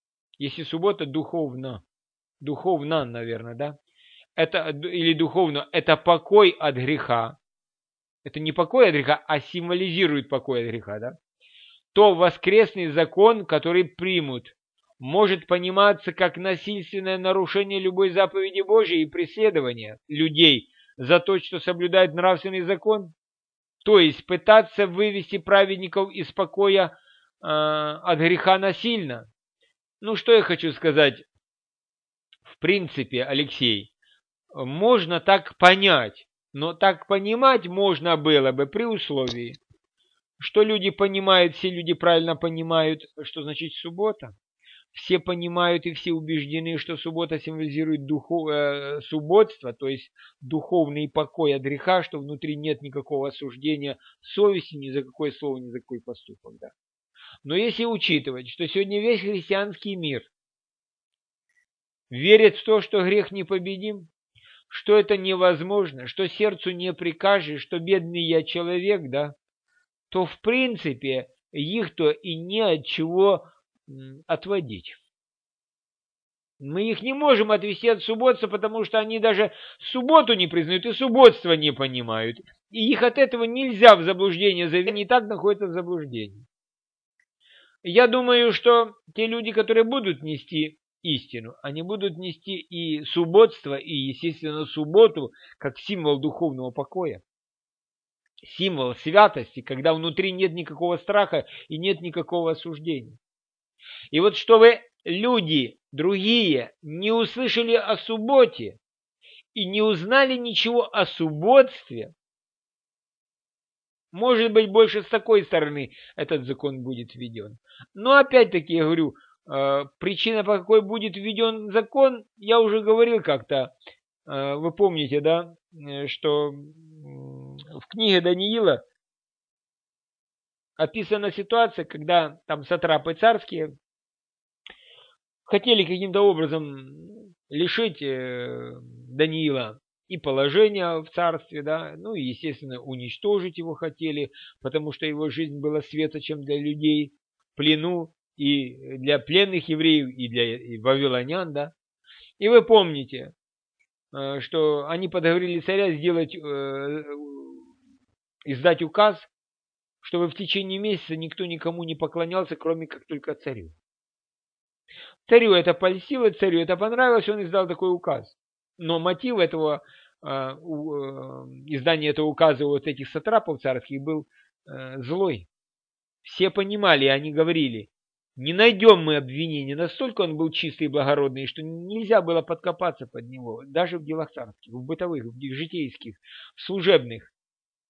духовна, наверное, да? Это, или духовно, это покой от греха. Это не покой от греха, а символизирует покой от греха, да? То воскресный закон, который примут, может пониматься как насильственное нарушение любой заповеди Божьей и преследование людей за то, что соблюдают нравственный закон. То есть пытаться вывести праведников из покоя от греха насильно. Ну, что я хочу сказать? В принципе, Алексей, можно так понять, но так понимать можно было бы при условии, что люди понимают, все люди правильно понимают, что значит суббота. Все понимают и все убеждены, что суббота символизирует субботство, то есть духовный покой от греха, что внутри нет никакого осуждения совести ни за какое слово, ни за какой поступок. Да. Но если учитывать, что сегодня весь христианский мир верит в то, что грех непобедим, что это невозможно, что сердцу не прикажешь, что бедный я человек, да, то в принципе их-то и не от чего отводить. Мы их не можем отвести от субботства, потому что они даже субботу не признают и субботство не понимают. И их от этого нельзя в заблуждение завести, они и так находятся в заблуждении. Я думаю, что те люди, которые будут нести истину, они будут нести и субботство, и, естественно, субботу, как символ духовного покоя. Символ святости, когда внутри нет никакого страха и нет никакого осуждения. И вот чтобы люди другие не услышали о субботе и не узнали ничего о субботстве, может быть, больше с такой стороны этот закон будет введен. Но опять-таки, я говорю, причина, по какой будет введен закон, я уже говорил как-то. Вы помните, да, что в книге Даниила описана ситуация, когда там сатрапы царские хотели каким-то образом лишить Даниила и положения в царстве, да, ну и, естественно, уничтожить его хотели, потому что его жизнь была светочем для людей в плену, и для пленных евреев, и для вавилонян, да. И вы помните, что они подговорили царя издать указ, чтобы в течение месяца никто никому не поклонялся, кроме как только царю. Царю это польстило, царю это понравилось, он издал такой указ. Но мотив этого издания этого указа вот этих сатрапов царских был злой. Все понимали, и они говорили, не найдем мы обвинения. Настолько он был чистый и благородный, что нельзя было подкопаться под него, даже в делах царских, в бытовых, в житейских, в служебных.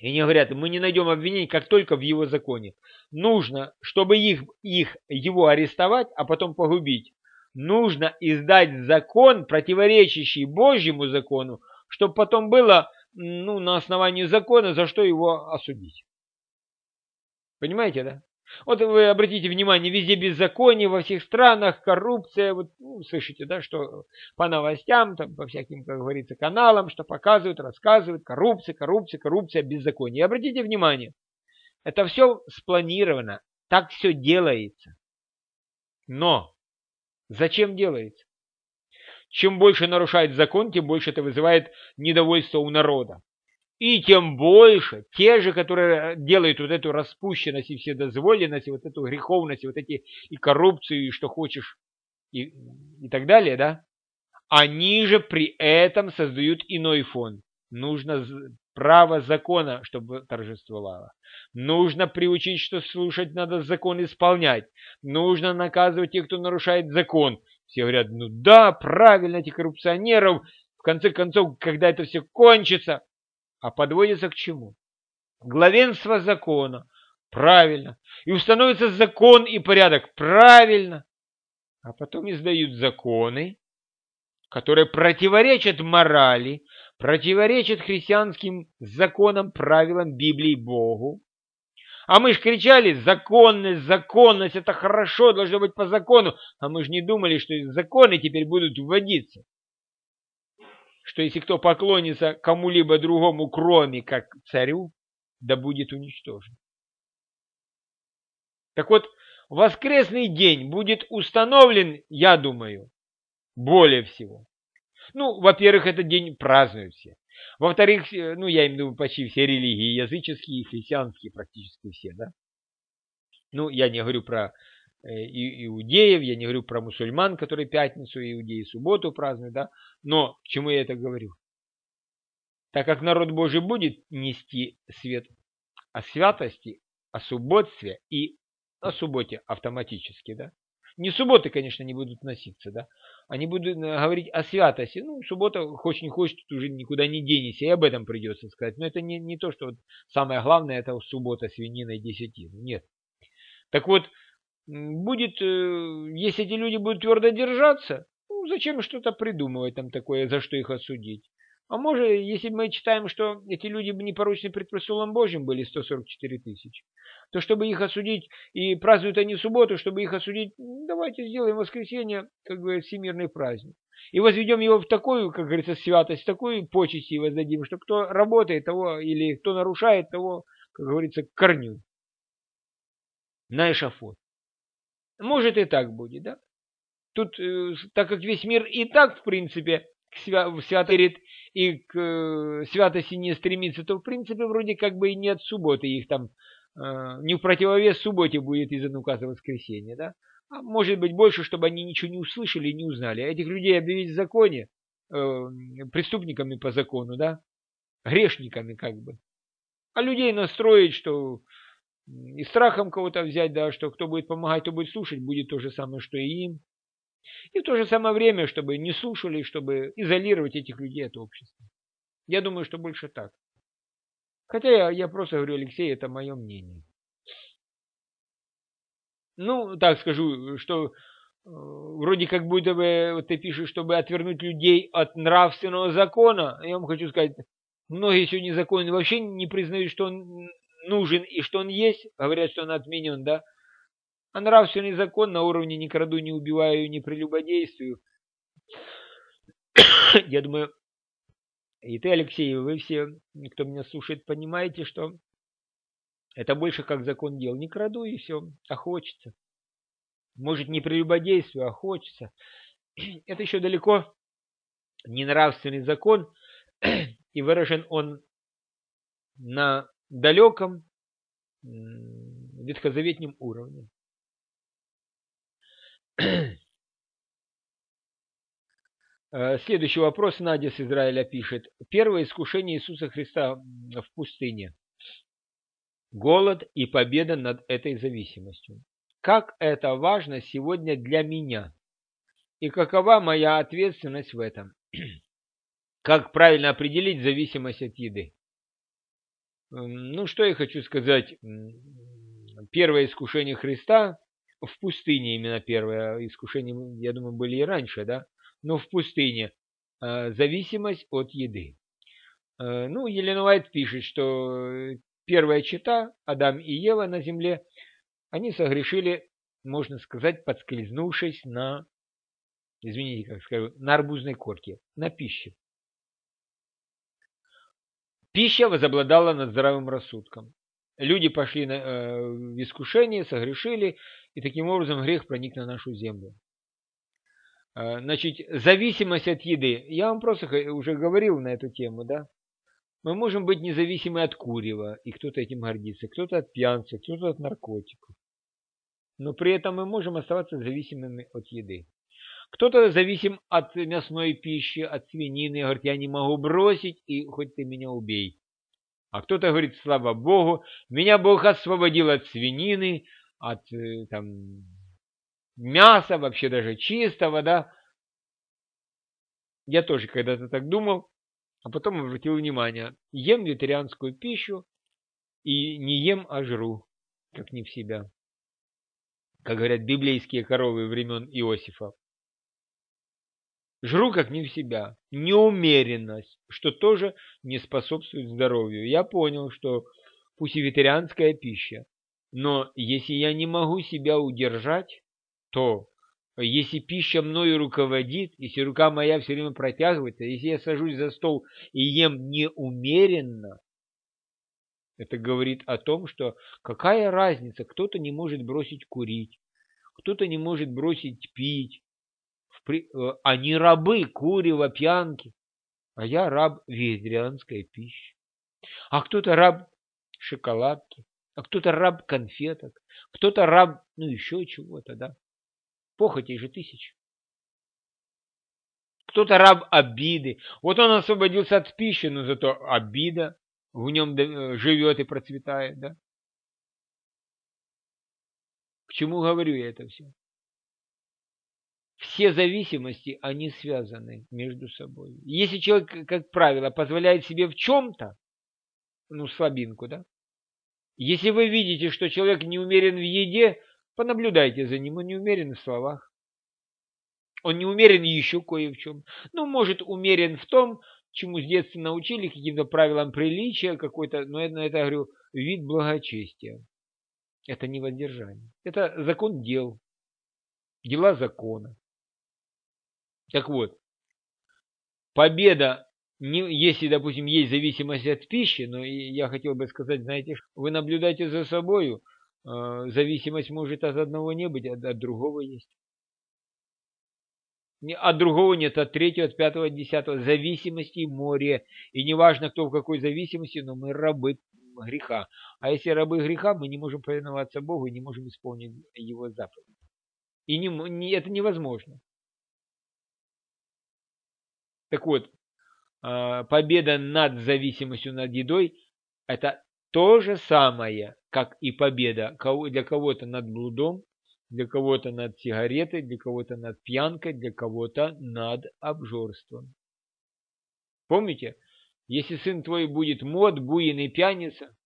И они говорят, мы не найдем обвинений, как только в его законе. Нужно, чтобы его арестовать, а потом погубить. Нужно издать закон, противоречащий Божьему закону, чтобы потом было, на основании закона, за что его осудить. Понимаете, да? Вот вы обратите внимание, везде беззаконие, во всех странах, коррупция. Вот, слышите, да, что по новостям, там, по всяким, как говорится, каналам, что показывают, рассказывают, коррупция, коррупция, коррупция, беззаконие. И обратите внимание, это все спланировано, так все делается. Но зачем делается? Чем больше нарушает закон, тем больше это вызывает недовольство у народа. И тем больше те же, которые делают вот эту распущенность и вседозволенность, и вот эту греховность, и вот эти и коррупцию, и что хочешь, и так далее, да, они же при этом создают иной фон. Нужно право закона, чтобы торжествовало. Нужно приучить, что слушать надо закон исполнять. Нужно наказывать тех, кто нарушает закон. Все говорят, ну да, правильно, этих коррупционеров. В конце концов, когда это все кончится, а подводится к чему? Главенство закона. Правильно. И установится закон и порядок. Правильно. А потом издают законы, которые противоречат морали, противоречат христианским законам, правилам Библии, Богу. А мы же кричали, законность, законность, это хорошо, должно быть по закону. А мы же не думали, что законы теперь будут вводиться. Что если кто поклонится кому-либо другому, кроме как царю, да будет уничтожен. Так вот, воскресный день будет установлен, я думаю, более всего. Во-первых, этот день празднуют все. Во-вторых, я имею в виду почти все религии, языческие и христианские практически все, да. Я не говорю про иудеев, я не говорю про мусульман, которые пятницу, иудеи субботу празднуют, да. Но к чему я это говорю? Так как народ Божий будет нести свет о святости, о субботстве и о субботе автоматически, да. Не субботы, конечно, не будут носиться, да. Они будут говорить о святости. Суббота, хочешь не хочешь, тут уже никуда не денешься, и об этом придется сказать. Но это не то, что самое главное, это суббота, свинина и десятина. Нет. Так вот, будет, если эти люди будут твердо держаться, зачем что-то придумывать там такое, за что их осудить? А может, если мы читаем, что эти люди непорочны пред престолом Божьим были 144 тысячи, то чтобы их осудить, и празднуют они в субботу, чтобы их осудить, давайте сделаем воскресенье, как говорится, всемирный праздник. И возведем его в такую, как говорится, святость, в такую почесть и воздадим, что кто работает, того, или кто нарушает, того, как говорится, к корню, на эшафот. Может и так будет, да? Тут, так как весь мир и так, в принципе, к святости и к святости не стремится, то, в принципе, вроде как бы и нет субботы. Их там не в противовес субботе будет из-за указа воскресенья, да? А может быть больше, чтобы они ничего не услышали и не узнали. А этих людей объявить в законе, преступниками по закону, да? Грешниками как бы. А людей настроить, что и страхом кого-то взять, да, что кто будет помогать, кто будет слушать, будет то же самое, что и им. И в то же самое время, чтобы не слушали, чтобы изолировать этих людей от общества. Я думаю, что больше так. Хотя я просто говорю, Алексей, это мое мнение. Так скажу, что вроде как будто бы вот ты пишешь, чтобы отвернуть людей от нравственного закона. Я вам хочу сказать, многие сегодня законы вообще не признают, что он нужен и что он есть. Говорят, что он отменен, да. А нравственный закон на уровне «не краду, не убиваю, не прелюбодействую». Я думаю, и ты, Алексей, вы все, кто меня слушает, понимаете, что это больше как закон дел. Не краду и все, а хочется. Может, не прелюбодействую, а хочется. Это еще далеко не нравственный закон, и выражен он на далеком ветхозаветнем уровне. Следующий вопрос Надя с Израиля пишет. Первое искушение Иисуса Христа в пустыне. Голод и победа над этой зависимостью. Как это важно сегодня для меня? И какова моя ответственность в этом? Как правильно определить зависимость от еды? Ну, что я хочу сказать. Первое искушение Христа в пустыне, именно первое искушение, я думаю, были и раньше, да, но в пустыне зависимость от еды. Ну, Елена Уайт пишет, что первая чета, Адам и Ева на земле, они согрешили, можно сказать, подскользнувшись на, извините, как скажу, на арбузной корке, на пище. Пища возобладала над здравым рассудком. Люди пошли в искушение, согрешили, и таким образом грех проник на нашу землю. Значит, зависимость от еды. Я вам просто уже говорил на эту тему, да? Мы можем быть независимы от курева, и кто-то этим гордится, кто-то от пьянства, кто-то от наркотиков. Но при этом мы можем оставаться зависимыми от еды. Кто-то зависим от мясной пищи, от свинины, говорит, я не могу бросить, и хоть ты меня убей. А кто-то говорит, слава Богу, меня Бог освободил от свинины, от там, мяса, вообще даже чистого, да. Я тоже когда-то так думал, а потом обратил внимание, ем вегетарианскую пищу и не ем, а жру, как не в себя. Как говорят библейские коровы времен Иосифа. Жру как не в себя. Неумеренность, что тоже не способствует здоровью. Я понял, что пусть и вегетарианская пища, но если я не могу себя удержать, то если пища мною руководит, если рука моя все время протягивается, если я сажусь за стол и ем неумеренно, это говорит о том, что какая разница, кто-то не может бросить курить, кто-то не может бросить пить. Они рабы курева, пьянки, а я раб вегетарианской пищи. А кто-то раб шоколадки, а кто-то раб конфеток, кто-то раб, ну еще чего-то, да. Похотей же тысяч. Кто-то раб обиды. Вот он освободился от пищи, но зато обида в нем живет и процветает, да. К чему говорю я это все? Все зависимости, они связаны между собой. Если человек, как правило, позволяет себе в чем-то, ну, слабинку, да? Если вы видите, что человек не умерен в еде, понаблюдайте за ним, он не умерен в словах. Он не умерен еще кое в чем. Ну, может, умерен в том, чему с детства научили, каким-то правилам приличия какой-то, но это, я говорю, вид благочестия. Это не воздержание. Это закон дел. Дела закона. Так вот, победа, если, допустим, есть зависимость от пищи, но я хотел бы сказать, знаете, вы наблюдаете за собою, зависимость может от одного не быть, от другого есть. От другого нет, от третьего, от пятого, от десятого. Зависимости море. И неважно, кто в какой зависимости, но мы рабы греха. А если рабы греха, мы не можем повиноваться Богу и не можем исполнить Его заповедь. И это невозможно. Так вот, победа над зависимостью над едой – это то же самое, как и победа для кого-то над блудом, для кого-то над сигаретой, для кого-то над пьянкой, для кого-то над обжорством. Помните, если сын твой будет мод, буин и пьяница,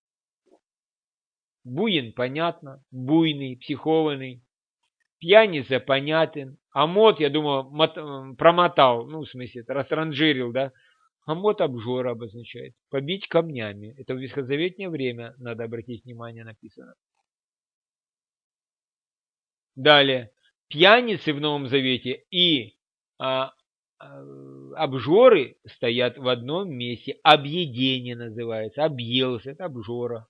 буин понятно, буйный, психованный, пьяница понятен, а мод, я думаю, промотал, ну, в смысле, растранжирил, да, а мод обжора обозначает, побить камнями. Это в ветхозаветнее время, надо обратить внимание, написано. Далее, пьяницы в Новом Завете и обжоры стоят в одном месте. Объедение называется. Объелся, это обжора.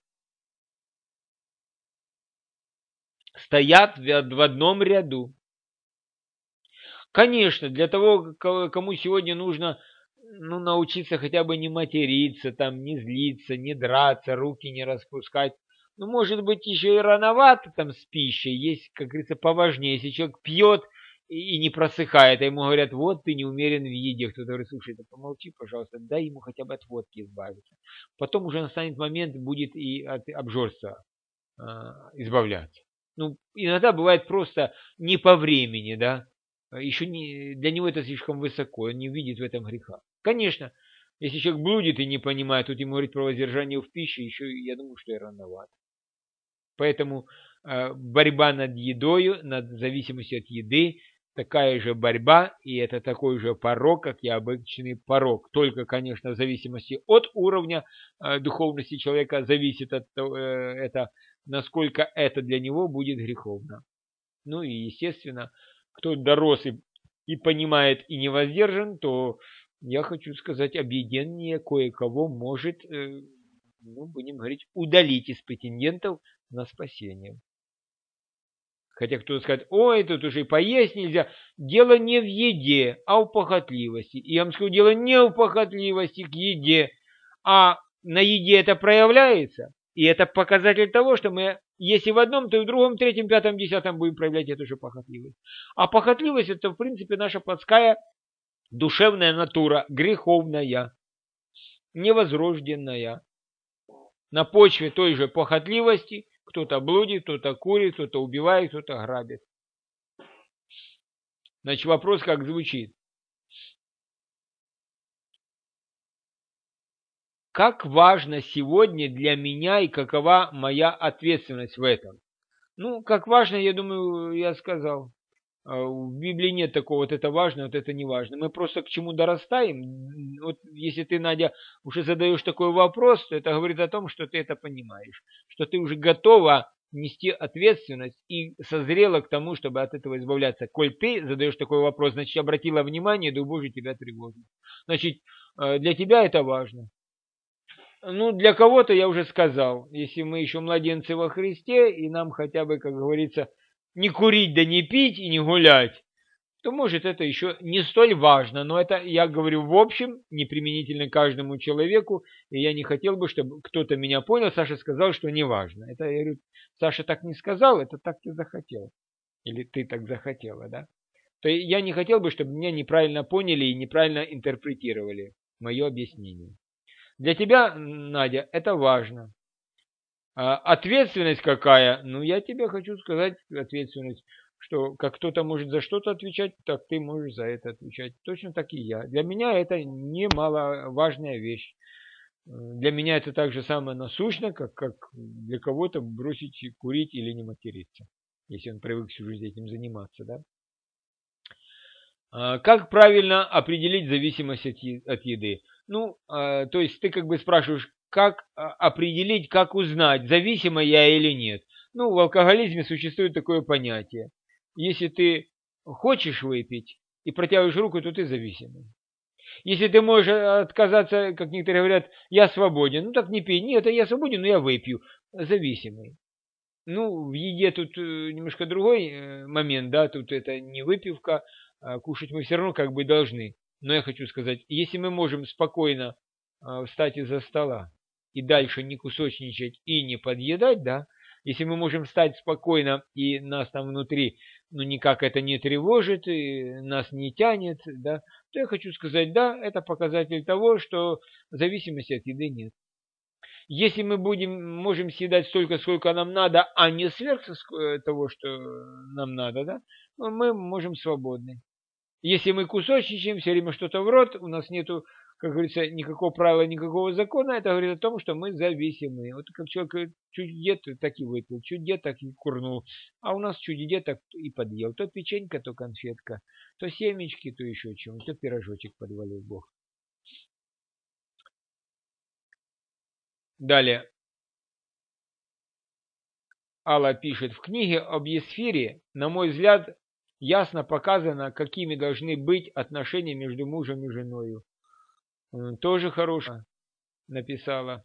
Стоят в одном ряду. Конечно, для того, кому сегодня нужно научиться хотя бы не материться, там, не злиться, не драться, руки не распускать. Ну, может быть, еще и рановато там с пищей. Есть, как говорится, поважнее. Если человек пьет и не просыхает, а ему говорят, вот ты не умерен в еде. Кто-то говорит, слушай, да помолчи, пожалуйста, дай ему хотя бы от водки избавиться. Потом уже настанет момент, будет и от обжорства избавляться. Ну, иногда бывает просто не по времени, да. Еще не, для него это слишком высоко, он не видит в этом греха. Конечно, Если человек блудит и не понимает, тут ему говорить про воздержание в пище, еще, я думаю, что и рановато. Поэтому борьба над едою, над зависимостью от еды, такая же борьба, и это такой же порок, как и обычный порок. Только, конечно, в зависимости от уровня духовности человека зависит от того, насколько это для него будет греховно. Ну и, естественно, кто дорос и понимает и не воздержан, то, я хочу сказать, объединение кое-кого может, будем говорить, удалить из претендентов на спасение. Хотя кто-то скажет, ой, тут уже и поесть нельзя. Дело не в еде, а в похотливости. И я вам скажу, дело не в похотливости к еде, а на еде это проявляется. И это показатель того, что мы, если в одном, то и в другом, третьем, пятом, десятом будем проявлять эту же похотливость. А похотливость это, в принципе, наша плотская душевная натура, греховная, невозрожденная. На почве той же похотливости кто-то блудит, кто-то курит, кто-то убивает, кто-то грабит. Значит, вопрос как звучит. Как важно сегодня для меня и какова моя ответственность в этом? Ну, как важно, я думаю, я сказал. В Библии нет такого, вот это важно, вот это не важно. Мы просто к чему дорастаем. Вот если ты, Надя, уже задаешь такой вопрос, то это говорит о том, что ты это понимаешь. Что ты уже готова нести ответственность и созрела к тому, чтобы от этого избавляться. Коль ты задаешь такой вопрос, значит, обратила внимание, да Боже тебя тревожит. Значит, для тебя это важно. Ну, для кого-то я уже сказал, если мы еще младенцы во Христе, и нам хотя бы, как говорится, не курить, да не пить и не гулять, то, может, это еще не столь важно. Но это я говорю в общем, не применительно каждому человеку, и я не хотел бы, чтобы кто-то меня понял. Саша сказал, что не важно. Это, я говорю, Саша так не сказал, это так ты захотел. Или ты так захотела, да? То я не хотел бы, чтобы меня неправильно поняли и неправильно интерпретировали мое объяснение. Для тебя, Надя, это важно. А ответственность какая? Ну, я тебе хочу сказать ответственность, что как кто-то может за что-то отвечать, так ты можешь за это отвечать. Точно так и я. Для меня это немаловажная вещь. Для меня это так же самое насущно, как для кого-то бросить курить или не материться, если он привык всю жизнь этим заниматься, да? Как правильно определить зависимость от еды? Ну, то есть ты как бы спрашиваешь, как определить, как узнать, зависима я или нет. Ну, в алкоголизме существует такое понятие. Если ты хочешь выпить и протягиваешь руку, то ты зависимый. Если ты можешь отказаться, как некоторые говорят, я свободен, ну так не пей. Нет, я свободен, но я выпью. Зависимый. Ну, в еде тут немножко другой момент, да, тут это не выпивка, а кушать мы все равно как бы должны. Но я хочу сказать, если мы можем спокойно встать из-за стола и дальше не кусочничать и не подъедать, да, если мы можем встать спокойно и нас там внутри, ну, никак это не тревожит, и нас не тянет, да, то я хочу сказать, да, это показатель того, что зависимости от еды нет. Если мы можем съедать столько, сколько нам надо, а не сверх того, что нам надо, да, мы можем свободны. Если мы кусочничаем, все время что-то в рот, у нас нету, как говорится, никакого правила, никакого закона, это говорит о том, что мы зависимы. Вот как человек чуть едет, так и выпил, чуть едет, так и курнул. А у нас чуть едет, так и подъел. То печенька, то конфетка, то семечки, то еще чего-нибудь, то пирожочек подвалил Бог. Далее. Алла пишет, в книге об Есфире, на мой взгляд, ясно показано, какими должны быть отношения между мужем и женой. Тоже хорошо написала.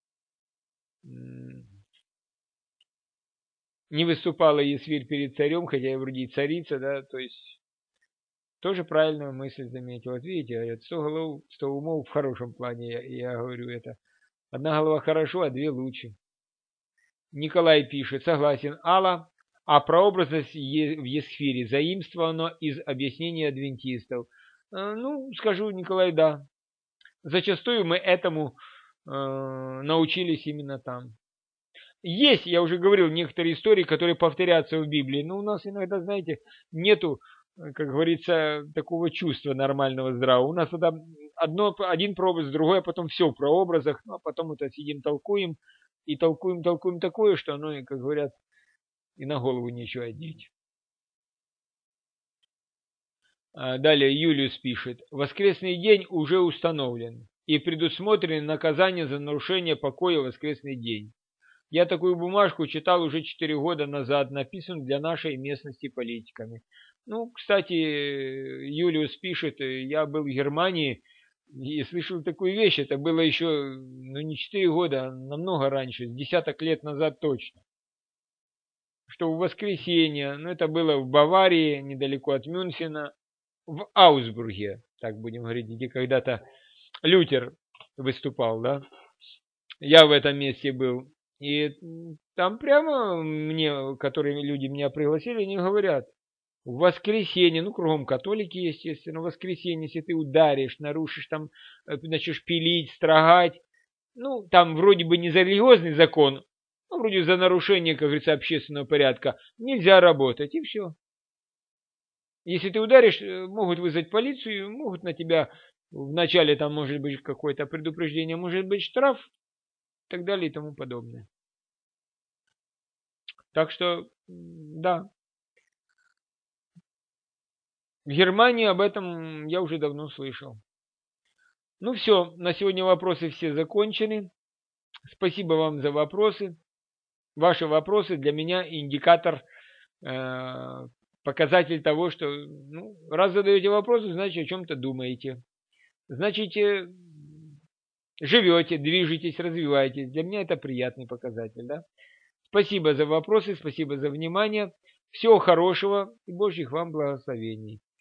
Не выступала Есфирь перед царем, хотя и вроде и царица, да, то есть тоже правильную мысль заметила. Вот видите, говорят, 100 голов, 100 умов в хорошем плане, я говорю это. Одна голова хорошо, а две лучше. Николай пишет, согласен, Алла, а прообразность в Есфире заимствовано из объяснения адвентистов. Ну, скажу, Николай, да. Зачастую мы этому научились именно там. Есть, я уже говорил, некоторые истории, которые повторяются в Библии, но у нас иногда, знаете, нету как говорится, такого чувства нормального, здравого. У нас тогда один прообраз, другой, а потом все в прообразах, ну, а потом это сидим, толкуем, и толкуем такое, что оно, как говорят, и на голову нечего одеть. Далее Юлиус пишет. Воскресный день уже установлен и предусмотрено наказание за нарушение покоя в воскресный день. Я такую бумажку читал уже 4 года назад, написанную для нашей местности политиками. Ну, кстати, Юлиус пишет, я был в Германии и слышал такую вещь. Это было еще, ну, не 4 года, а намного раньше, с десяток лет назад точно. Что в воскресенье, ну, это было в Баварии, недалеко от Мюнхена, в Аусбурге, так будем говорить, где когда-то Лютер выступал, да. Я в этом месте был. И там прямо мне, которые люди меня пригласили, они говорят, в воскресенье, ну, кругом католики, естественно, в воскресенье, если ты ударишь, нарушишь, там, начнешь пилить, строгать, ну, там вроде бы не за религиозный закон, ну, вроде за нарушение, как говорится, общественного порядка, нельзя работать, и все. Если ты ударишь, могут вызвать полицию, могут на тебя вначале там может быть какое-то предупреждение, может быть штраф, и так далее и тому подобное. Так что, да, в Германии об этом я уже давно слышал. Ну все, на сегодня вопросы все закончены. Спасибо вам за вопросы. Ваши вопросы для меня индикатор, показатель того, что, ну, раз задаете вопросы, значит о чем-то думаете. Значит, живете, движетесь, развиваетесь. Для меня это приятный показатель, да? Спасибо за вопросы, спасибо за внимание. Всего хорошего и Божьих вам благословений.